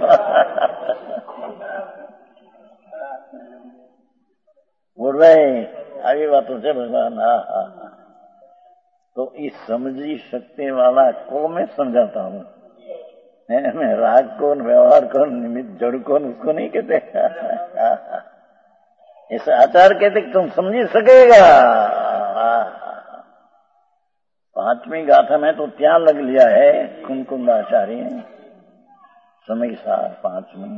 बोल रहे आगे बातों से भगवान। हा हा तो इस समझी सकते वाला को मैं समझाता हूं, मैं राग को, व्यवहार को, निमित्त जड़ को उसको नहीं कहते। ऐसे आचार कहते कि तुम समझ सकेगा। पांचवी गाथा में तो क्या लग लिया है कुंकुंद आचार्य समय सार पांचवी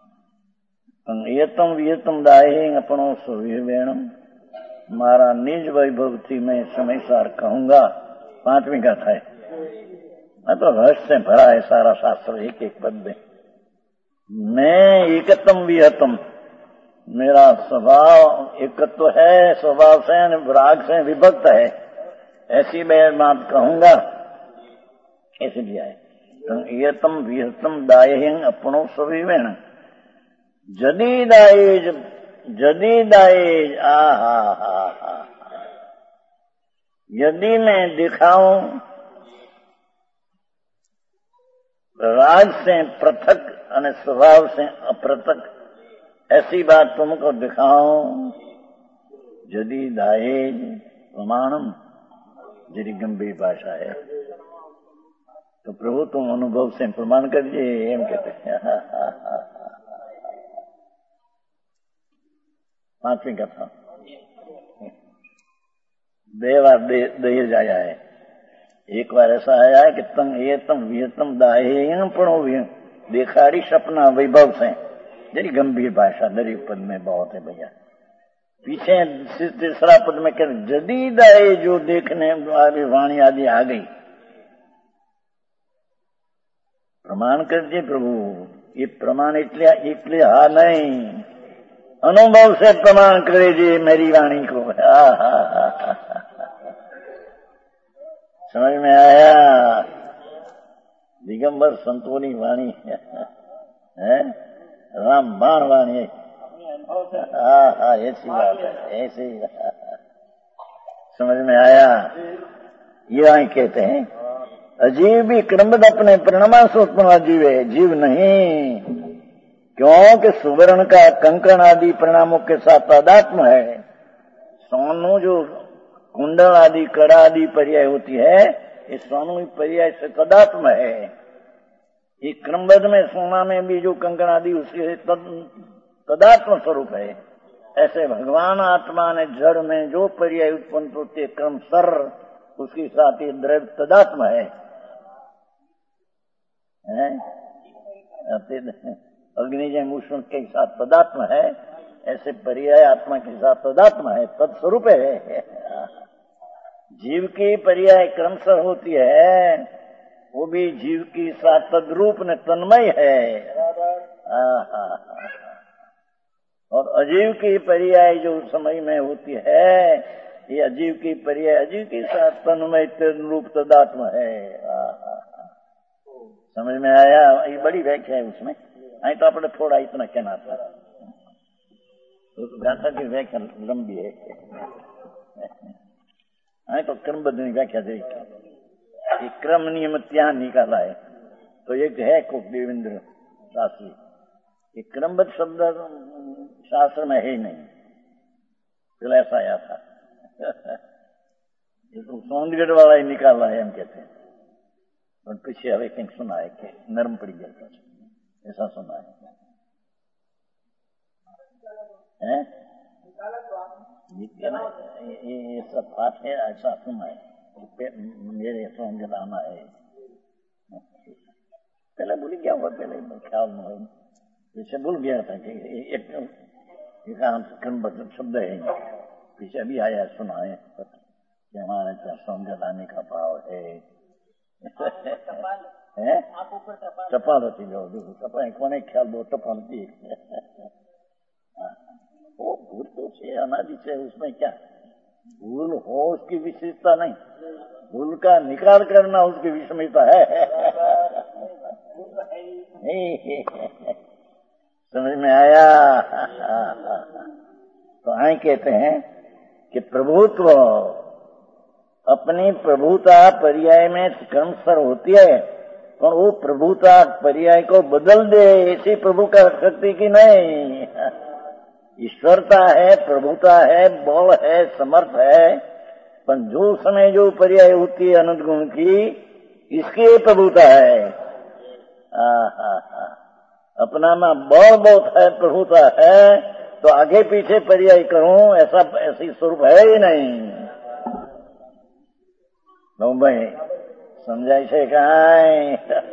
एतम वियतम दाहे अपनो सुविवेणम, मारा निज वैभव थी मैं समय सार कहूंगा। पांचवी गाथा है, मैं तो रहस्य से भरा है सारा शास्त्र एक एक पद में। मैं एकतम विहतम, मेरा स्वभाव एकत्व है, स्वभाव से राग से विभक्त है, ऐसी मैं बात कहूंगा। ऐसे दिया है तो एकतम विहतम दायें अपनो सविवेण, जदी दाएज जदी दाएज आ हा हा हा, यदि मैं दिखाऊं राग से पृथक और स्वभाव से अप्रथक, ऐसी बात तुमको दिखाऊं, यदि दाएज प्रमाणम, जरी गंभीर भाषा है तो प्रभु तुम अनुभव से प्रमाण करिए, एम कहते हैं। पांचवी कथा दे बार दे जाया है। एक बार ऐसा आया है कि तम एतम वियतम दाहे पढ़ो देखाड़ी सपना वैभव से, जरी गंभीर भाषा दरी पद में बहुत है भैया। पीछे तीसरा पद में कहते जदी दाए जो देखने वाली वाणी आदि आ गई, प्रमाण कर दिए प्रभु। ये प्रमाण इसलिए इसलिए हा नहीं, अनुभव से प्रमाण करे जी मेरी वाणी को। हा हा हा समझ में आया? दिगंबर संतों की वाणी है, राम बाण वाणी है। हाँ हाँ ऐसी बात है, ऐसी समझ में आया? ये आई कहते हैं अजीव भी क्रमबद्ध अपने परिणाम से उत्पन्न अजीव है, जीव नहीं। क्योंकि सुवर्ण का कंकण आदि परिणामों के साथ तादात्म्य है। सोनू जो कुंडल आदि कड़ा आदि पर्याय होती है, इस सोनू पर्याय से तादात्म्य है। ये क्रमबद्ध में सोना में भी जो कंकण आदि उसके तदात्म स्वरूप है। ऐसे भगवान आत्मा ने जड़ में जो पर्याय उत्पन्न होते क्रम सर उसके साथ ये द्रव्य तदात्म है, है? अग्निजय उष्ण के साथ तदात्म है, ऐसे पर्याय आत्मा के साथ तदात्म है, तत्स्वरूप है। जीव की पर्याय क्रमशः होती है, वो भी जीव की साथ तद्रूप ने तन्मय है। और अजीव की पर्याय जो समय में होती है, ये अजीव की पर्याय अजीव के साथ तन्मय तद्रूप तदात्म है। समझ में आया? ये बड़ी व्याख्या है उसमें। आई तो आपने थोड़ा इतना कहना था, तो गाथा की व्याख्या लंबी है। आई तो क्रमबद्ध व्याख्या देखी, क्रम नियम त्याग निकाला है। तो एक है को देवेंद्र शास्त्री, ये क्रमबद्ध शब्द शास्त्र में है ही नहीं, फिर ऐसा आया था। ये तो सोनगढ़ वाला ही निकाला है हम कहते हैं, और पीछे हमें कहीं सुना है कि नरम पड़ी गया, ऐसा सुना है, है? ये, ये सब बात है, ऐसा सुना है, मेरे सोनगढ़ आना है। पहले बोली क्या हुआ, पहले ख्याल में हो, पीछे भूल गया था कि एक शब्द है, पीछे भी आया सुना है कि हमारे पास सोनगढ़ आने का भाव है। टपाल होती जो टपाल कोने ख्याल दो टपाल की वो भूल तो से अनादि से, उसमें क्या भूल हो उसकी विशेषता नहीं, भूल का निकाल करना उसकी विषमता है। समझ में आया? तो आए कहते हैं कि प्रभुत्व अपनी प्रभुता पर्याय में क्रमशः होती है, पर वो प्रभुता पर्याय को बदल दे ऐसी प्रभु का शक्ति की नहीं। ईश्वरता है, प्रभुता है, बल है, समर्थ है, पर जो समय जो पर्याय होती है अनंत गुण की, इसकी प्रभुता है। अपना में बल बहुत है, प्रभुता है, तो आगे पीछे पर्याय करूं ऐसा ऐसी स्वरूप है ही नहीं। नो भाई समझाय છે કાંઈ?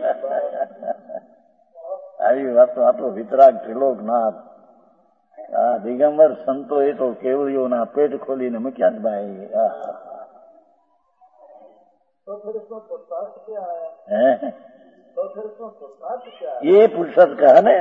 આવી વાતો આપણો વિતરાગ ત્રિલોકનાથ આ દિગંબર સંતો એ તો કેવળીઓના પેટ ખોલીને મૂક્યા જ ભાઈ। ये पुरुषार्थ कहा ना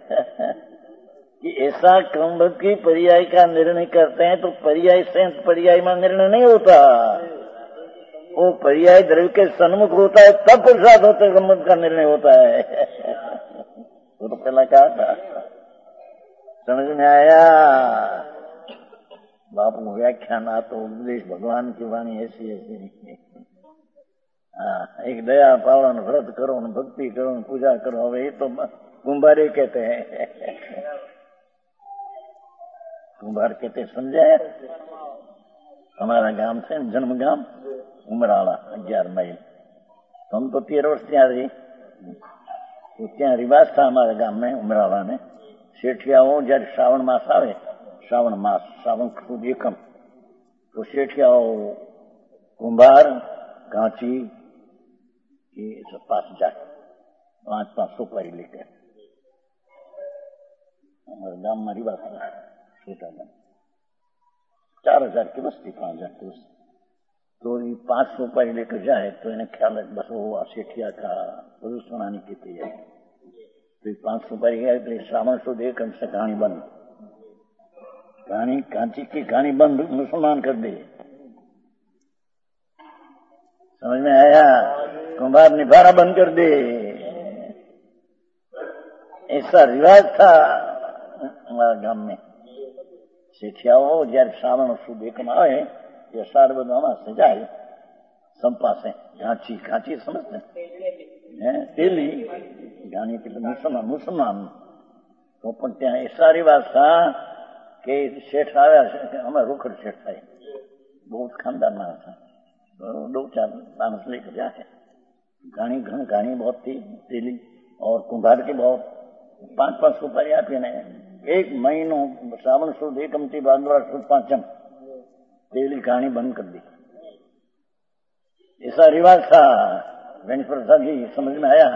कि ऐसा क्रमबद्ध की पर्याय का निर्णय करते हैं, तो पर्याय से पर्याय में निर्णय नहीं होता, वो पर्याय द्रव्य के सन्मुख होता है, तब पुरुषार्थ होते क्रमबद्ध का निर्णय होता है। वो तो पहला कहा था, समझ में आया? बापू व्याख्यान आ तो उपदेश भगवान की वाणी ऐसी ऐसी। हाँ, एक दया पालन व्रत करो, भक्ति करो, पूजा करो, अब ये तो कुंभारे कहते हैं। कुंभार कहते समझे? हमारा गांव से जन्म गांव उमराला ग्यारह माइल, तो हम तो तेरह वर्ष ત્યાં रही, तो ત્યાં रिवाज था हमारे गांव में उमराला में, શેઠિયાઓ जब श्रावण मास आवे, श्रावण मास श्रावण खुद एकम, तो શેઠિયાઓ कुंभार कांची ये सब पास जाए, पांच पांच सौ पारी लेकर हमारे गांव में रिवाज था, छोटा गांव, चार हजार की बस्ती, पांच हजार की बस्ती, तो ये पांच सौ पारी लेकर जाए तो इन्हें ख्याल है बस वो सेठिया का बधु सुनाने की तैयारी, तो पांच सौ पारी गए तो श्रावण शुद्ध एक से कहानी बंद, कहानी कांची की कहानी बंद, मुसलमान कर दी। समझ में आया? कुंभार निभारा बंद कर दे, ऐसा रिवाज था हमारा गांव में। શેઠિયાઓ જયારે શ્રાવણ સુદ એકમ આવે, એ અષાઢ બધો અમાસ જાય, संपा से घाची घाची समझते हैं तेली घाणी એટલે મુસલમાન મુસલમાન તો પણ ત્યાં એ સારી વાત था કે શેઠ આવ્યા છે અમે રોકડ શેઠ થાય બહુ खानदान मानस था दो चार मानस लेकर जाके घाणी घण घाणी बहुत थी तेली और कुंभार की बहुत पांच पांच सुपारी आपी ने एक महीनो श्रावण सुद एकमती भादरवा सुद पांचम तेली घाणी बंद कर दी। ऐसा रिवाज था। वेंकट प्रसाद जी समझ में आया?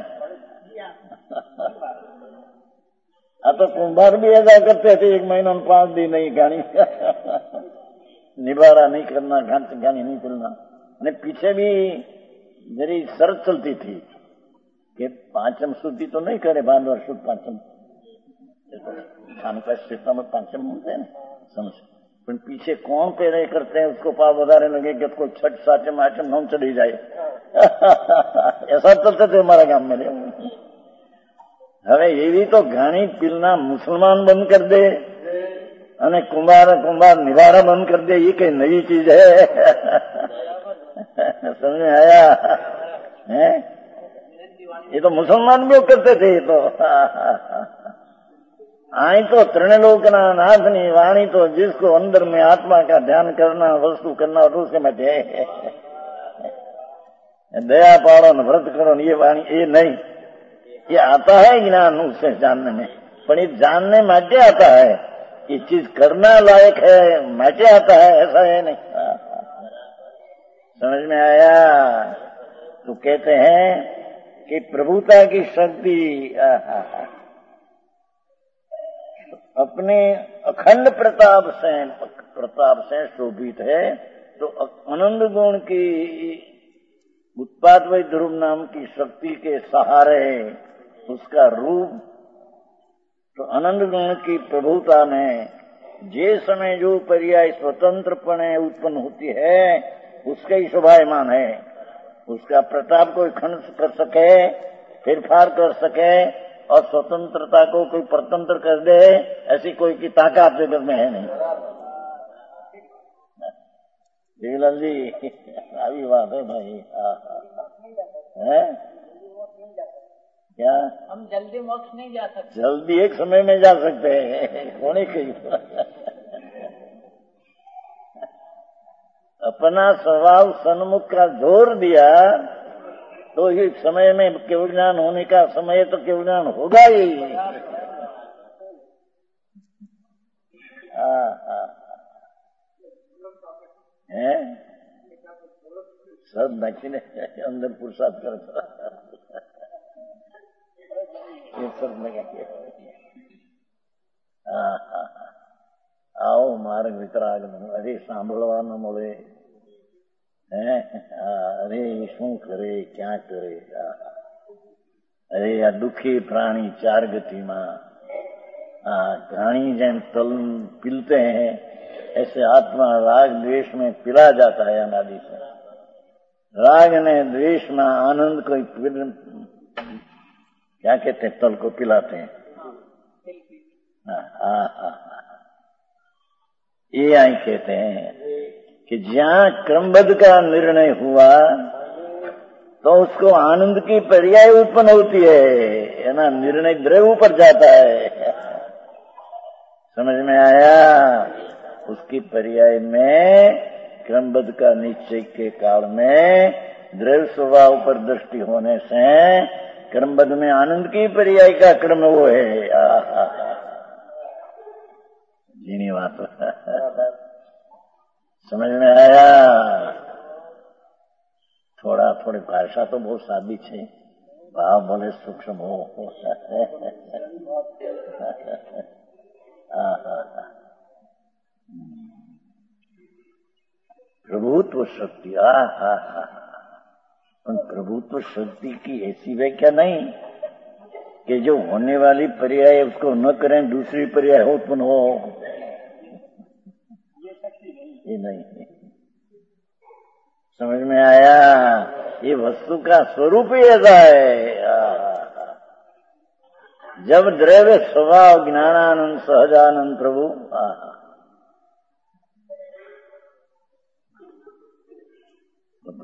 अब तो कुंभार भी ऐसा करते थे एक महीना में पांच दिन नहीं घाणी निबारा नहीं करना घाट घानी नहीं चलना। અને पीछे भी मेरी शर्त चलती थी कि पांचम सुधी तो नहीं करे भादरवा सुद पांचम खानका क्षेत्र में पांचम होते हैं समझ पर पीछे कौन पैरे करते हैं उसको पाव વધારે लगे कि कोई छठ साचम आचम नौ चढ़ी जाए ऐसा चलते थे हमारा गांव में। હવે એવી તો ઘાણી પીલના મુસલમાન બંધ कर दे અને કુંભાર કુંભાર નિવારા બંધ कर दे, ये कई नई चीज है। समझ में आया है? ये तो मुसलमान भी करते थे। ये तो आई तो त्रिलोकना नाथनी वाणी तो जिसको अंदर में आत्मा का ध्यान करना वस्तु करना और उसके में दया पाड़ो न व्रत करो ये वाणी ये नहीं, ये आता है ज्ञान उससे जानने में, पर ये जानने माटे आता है, ये चीज करना लायक है माटे आता है ऐसा है नहीं। समझ में आया? तो कहते हैं कि प्रभुता की शक्ति अपने अखंड प्रताप से प्रताप से शोभित है। तो आनंद गुण की उत्पाद वही ध्रुव नाम की शक्ति के सहारे उसका रूप, तो आनंद गुण की प्रभुता में जे समय जो पर्याय स्वतंत्रपणे उत्पन्न होती है उसका ही शोभायमान है। उसका प्रताप कोई खंड कर सके, फेरफार कर सके और स्वतंत्रता को कोई परतंत्र कर दे ऐसी कोई की ताकत जगत में है नहीं। देवीलाल जी आई बात है भाई। है क्या हम जल्दी मोक्ष नहीं जा सकते? जल्दी एक समय में जा सकते हैं कौन कही। अपना स्वभाव सन्मुख का जोर दिया तो इस समय में केवल ज्ञान होने का समय तो केवल ज्ञान होगा ही। हाँ हाँ है सब दक्षिण अंदर पुरुषार्थ कर ये सब लगा। हाँ हाँ आओ मार्ग वितरागमन अरे सांभळवानो મળે હે અરે શું કરે ક્યાં કરે। અરે આ દુખી प्राणी चार गति में घाणी जैन तल पिलते हैं ऐसे आत्मा राग द्वेष में पिला जाता है अनादि से। राग ने द्वेष में आनंद को क्या कहते हैं तल को पिलाते हैं। हाँ हाँ ये आई कहते हैं कि जहाँ क्रमबद्ध का निर्णय हुआ तो उसको आनंद की पर्याय उत्पन्न होती है ना, निर्णय द्रव्य ऊपर जाता है। समझ में आया? उसकी पर्याय में क्रमबद्ध का निश्चय के काल में द्रव्य स्वभाव पर दृष्टि होने से क्रमबद्ध में आनंद की पर्याय का क्रम वो है। जीनी बात समझ में आया? थोड़ा थोड़ी भाषा तो बहुत सादी है, भाव भले सूक्ष्म हो। प्रभुत्व शक्ति आ हा हा प्रभुत्व शक्ति की ऐसी व्याख्या नहीं कि जो होने वाली पर्याय उसको न करें दूसरी पर्याय उत्पन्न हो, ये नहीं। समझ में आया? ये वस्तु का स्वरूप ही ऐसा है। जब द्रव्य स्वभाव ज्ञानानंद सहजानंद प्रभु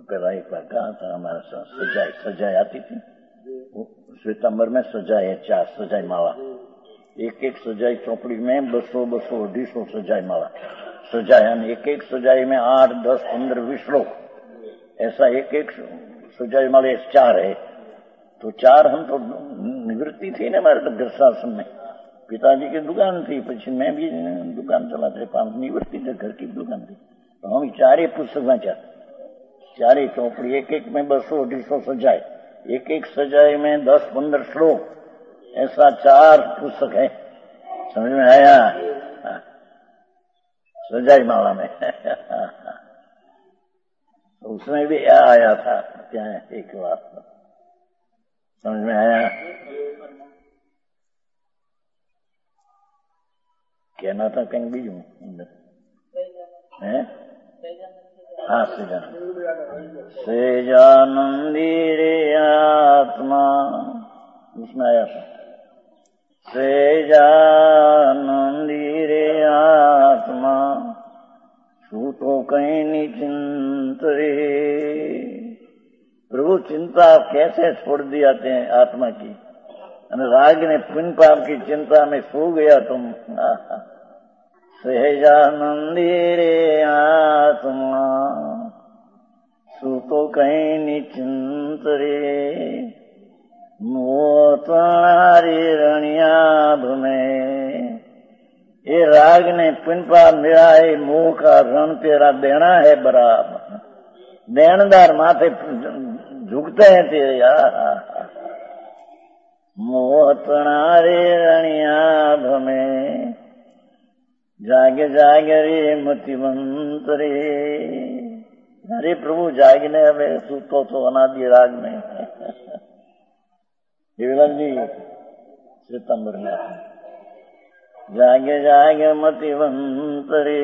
पहला एक बार कहा था हमारे साथ सजाई सजाई आती थी, श्वेतांबर में सजाई है चार सजाई माला, एक एक सजाई चौपड़ी में बसो बसो अढ़ी सौ सजाई माला सजाई, एक एक सजाई में आठ दस पंद्रह बीस श्लोक, ऐसा एक एक सजाई माला चार है। तो चार हम तो निवृत्ति थी ना हमारे तो घर शासन में, पिताजी की दुकान थी, પછી मैं भी दुकान चलाते पांच निवृत्ति थे, घर की दुकान थी, तो हम चारे पुस्तक वांचा, चारे चौपड़ी एक एक में बसो अढ़ी सौ सजाए, एक एक सजाए में दस पंद्रह श्लोक, ऐसा चार पुस्तक है। समझ में आया? सजाई माला में उसमें भी आया था क्या है एक बात, समझ में आया? कहना था कहीं बीजू है? हाँ सेजानंद सेजानंदी रे आत्मा, उसमें आया था सेजानंदी रे आत्मा सूतो कहीं निचिंत रे। प्रभु चिंता कैसे छोड़ दिया ते आत्मा की, राग ने पुण्य पाप की चिंता में सो गया तुम। सहजानंदी रे आत्मा सूतो कहीं निचिंत रे, मोह तुम्हारी रणियाभ में। ये राग ने पुण्य पाप मेरा है, मोह का रण तेरा देना है बराबर, देनदार माथे झुकते हैं तेरे यार। मोह तुम्हारे रणियाभ में जागे जागे रे मतिवंत रे। अरे प्रभु जागने हमें सूतो तो अनादि राग में देवलाल जी श्वेतांबर में जागे जागे मतिवंत रे,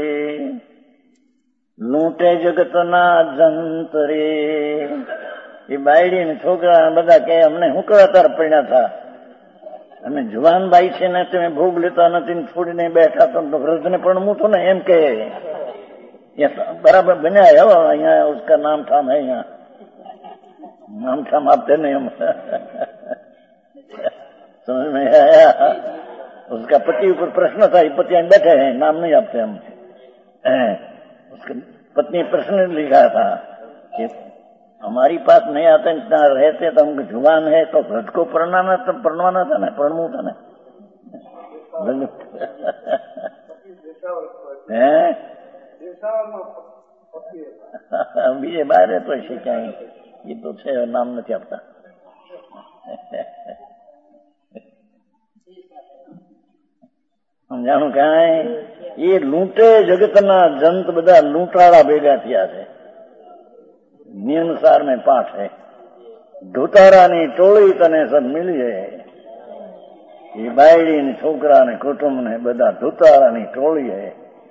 लूटे जगत ना जंत रे। ये बायडी ने छोकरा બધા કે અમને હું કરવા તાર પડ્યા था, અમે જુવાન બાઈ છે ને તમે ભોગ લેતા નથી છોડીને બેઠા તો વ્રજને પણ तो ना एम के बराबर बना है यहाँ, उसका नाम ठाम है यहाँ, नाम ठाम आपते नहीं हम समझ में आया? उसका पति ऊपर प्रश्न था, पति बैठे हैं, नाम नहीं आपते हम। उसकी पत्नी प्रश्न लिखा था कि हमारी पास नहीं आते इतना रहते तो हम जुबान है तो व्रत को परनाना तो परवाना था ना, पढ़नू था ना बीजे बाहर है तो शिकाय ये तो છે નામ નથી આપતા। સમજાણું કાંઈ? એ લૂંટે જગતના જંત બધા લૂંટાળા ભેગા થયા છે। નિયમસાર में पाठ है, ધોતારાની ટોળી તને सब मिली है। ये बायડી ને છોકરા ને કુટુંબ ને બધા ધોતારાની ટોળી है।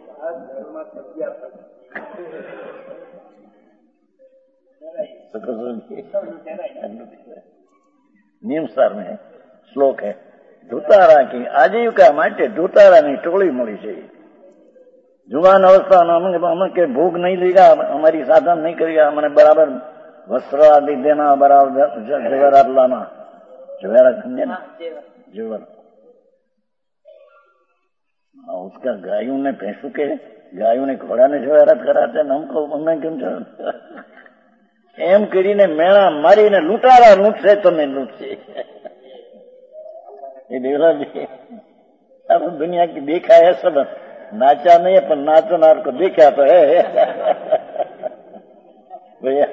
નિયમસાર में श्लोक है, ધોતારા की आजीविका માટે ધોતારાની ટોળી મળી છે। जुबान अवस्था अमन के भोग नहीं लेगा, हमारी साधन नहीं करेगा, हमने बराबर वस्त्र आदि देना, बराबर जेवरात लाना, जेवरात समझे ना, जेवर। उसका गायों ने भैंसों के गायों ने घोड़ा ने जेवरात कराते हैं, हमको हमें क्यों एम કરીને મેણા મારીને લૂંટારા લૂંટશે તમે લૂંટશે। ये देवरा जी अब दुनिया की देखा है सब, नाचा नहीं है पर नाचनार को देखा तो है भैया।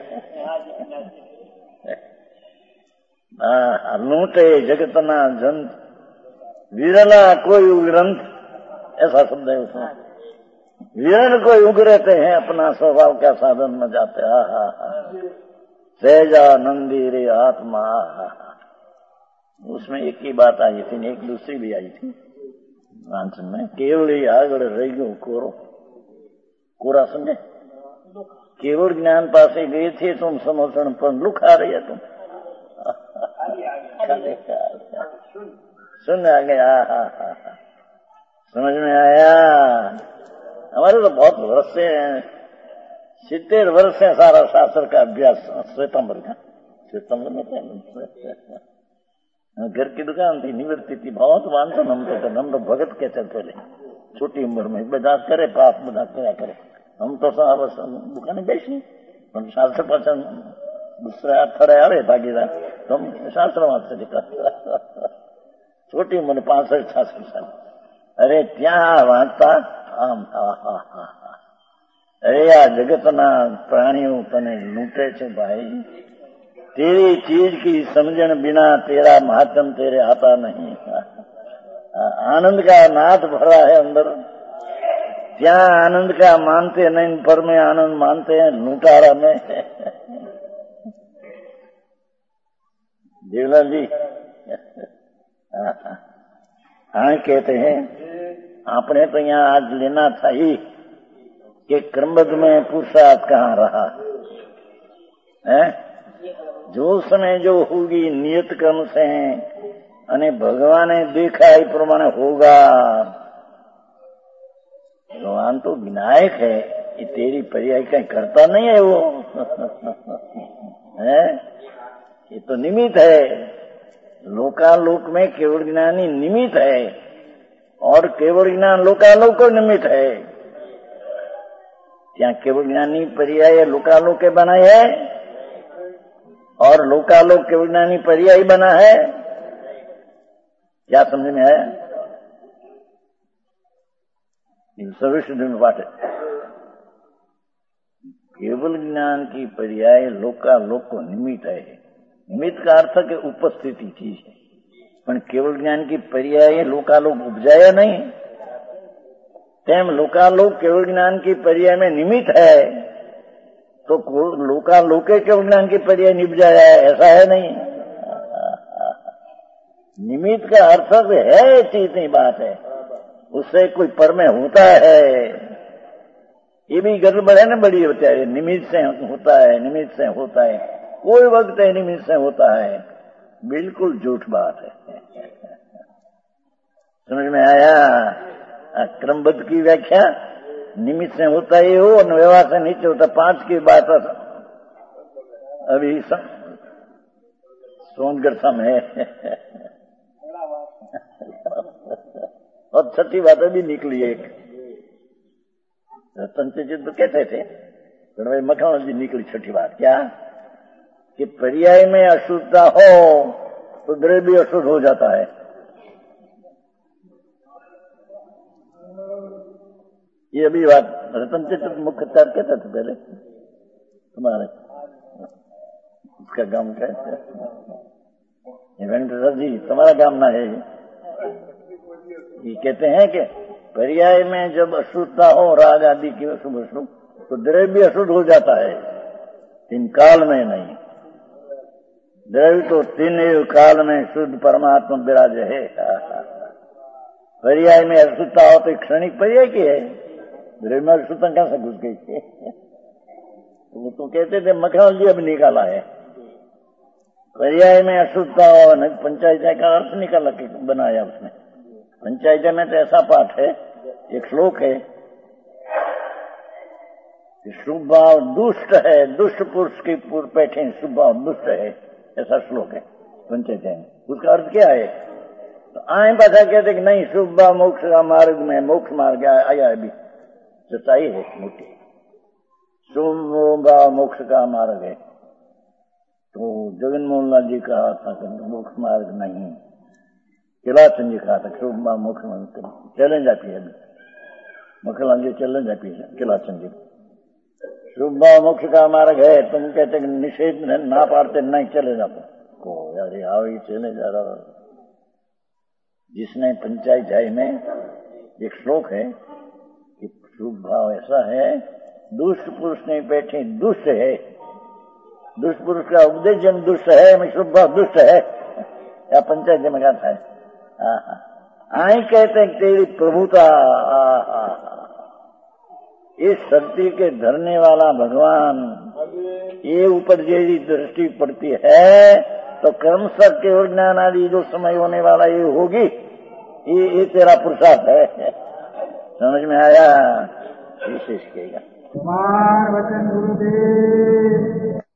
लूटे जगतना जंत विरला कोई ग्रंथ, ऐसा शब्द है उसमें। विरल कोई उगरते हैं अपना स्वभाव का साधन में जाते। हा हा हा सहजानंदी रे आत्मा। उसमें एक ही बात आई थी, एक दूसरी भी आई थी वांचन में। केवली आगड़ रही गयो कोरो, कोरा समझे? केवल ज्ञान पासे गए थे तुम समझण पर लुखा रहे तुम सुन आ गया। हा हा समझ में आया? हमारे तो बहुत वर्ष से सितर वर्ष से सारा शास्त्र का अभ्यास श्वेतांबर का श्वेतांबर में घर की दुकान थी, निवृत्ति थी, बहुत वांछन हम तो हम तो भगत के चलते ले छोटी उम्र में बजा करे पाप बजा क्या करे हम तो बस दुकाने बेची પણ શાસ્ત્ર પાછળ દુસરા અઠવાડિયે આવે ભાગીદાર તો શાસ્ત્ર વાંચશે છોટી મને પાસઠ છાસઠ સાલ અરે ત્યાં વાંચતા આમ અરે આ જગતના પ્રાણીઓ તને લૂંટે છે ભાઈ तेरी चीज की समझन बिना तेरा महात्म तेरे आता नहीं आनंद का नाथ भरा है अंदर क्या आनंद का मानते नहीं पर में आनंद मानते हैं लूटारा में देवलाल जी हाँ कहते हैं आपने तो यहाँ आज लेना था ही कि क्रमबद्ध में पुरुषार्थ कहाँ रहा है जो समय जो होगी नियत कर्म से अने भगवान ने देखा ही प्रमाण होगा भगवान तो विनायक है ये तेरी पर्याय कहीं करता नहीं है वो है ये तो निमित्त है लोकालोक में केवल ज्ञानी निमित्त है और केवल ज्ञान लोकालोक को निमित्त है क्या केवल ज्ञानी पर्याय लोकालोक के बनाए है और लोकालोक केवल ज्ञानी पर्याय बना है क्या समझ में आया सर्विस पाठ केवल ज्ञान की पर्याय लोकालोक को निमित्त है निमित्त का अर्थ के उपस्थिति चीज है पर केवल ज्ञान की पर्याय लोकालोक उपजाया नहीं तेम लोकालोक केवल ज्ञान की पर्याय में निमित्त है तो लोकालोके केवल ज्ञान की पर्याय निपजाया है ऐसा है नहीं निमित्त का अर्थ है चीज नहीं बात है उससे कोई परमे होता है ये भी गड़बड़ है ना बड़ी होता है निमित्त से होता है निमित्त से होता है कोई वक्त है निमित्त से होता है बिल्कुल झूठ बात है समझ में आया क्रमबद्ध की व्याख्या निमित्त से होता ही हो और व्यवहार से नीचे होता पांच की बात अभी सोनगढ़ समय और छठी बात अभी निकली एक रतन चित्र तो कहते थे भाई मखन जी निकली छठी बात क्या कि पर्याय में अशुद्धता हो तो द्रव्य भी अशुद्ध हो जाता है ये अभी बात रतन चित्र मुख्य चार कहता था पहले तुम्हारे उसका गांव क्या वेंकटेश्वर जी तुम्हारा गांव ना है ये कहते हैं कि पर्याय में जब अशुद्धता हो राग आदि की अशुभ अशुभ तो द्रव्य भी अशुद्ध हो जाता है तीन काल में नहीं द्रव्य तो तीन काल में शुद्ध परमात्मा विराज है पर्याय में अशुद्धता हो तो क्षणिक पर्याय की है द्रव्य में अशुद्धता कहां से घुस गई थी वो तो कहते थे मखन जी अब निकाला है पर्याय में अशुद्धता हो पंचायत का अर्थ निकाला बनाया उसने पंचायत में तो ऐसा पाठ है एक श्लोक है शुभ भाव दुष्ट है दुष्ट पुरुष की पूर्व बैठे शुभ भाव दुष्ट है ऐसा श्लोक है पंचायत में उसका अर्थ क्या है तो आए पाछा कहते कि नहीं शुभ भाव मोक्ष का मार्ग में मोक्ष मार्ग आया अभी सच्चाई है मोटी शुभ भाव मोक्ष का मार्ग है तो जगन मोहन लाल जी कहा था कि मोक्ष मार्ग नहीं किलाचंद जी कहा था शुभ भाव मोक्ष मार्ग चैलेंज आती है अभी मखनलाल जी चैलेंज आती है किलाचंद जी शुभ भाव मोक्ष का मार्ग है तुम कहते निषेध ना पाड़ते नहीं चले जाते को यार आओ ये चले जा रहा जिसने पंचायत जाय में एक श्लोक है कि शुभ भाव ऐसा है दुष्ट पुरुष नहीं बैठे दुष्ट है दुष्ट पुरुष का उपदेश जन दुष्ट है मैं शुभ भाव दुष्ट है या पंचायत में कहा था आई कहते तेरी प्रभुता इस शक्ति के धरने वाला भगवान ये ऊपर जैसी दृष्टि पड़ती है तो कर्म सब केवल ज्ञान आदि जो समय होने वाला ये होगी ये, ये तेरा पुरुषार्थ है समझ में आया विशेष कहेगा कुमार वचन गुरुदेव।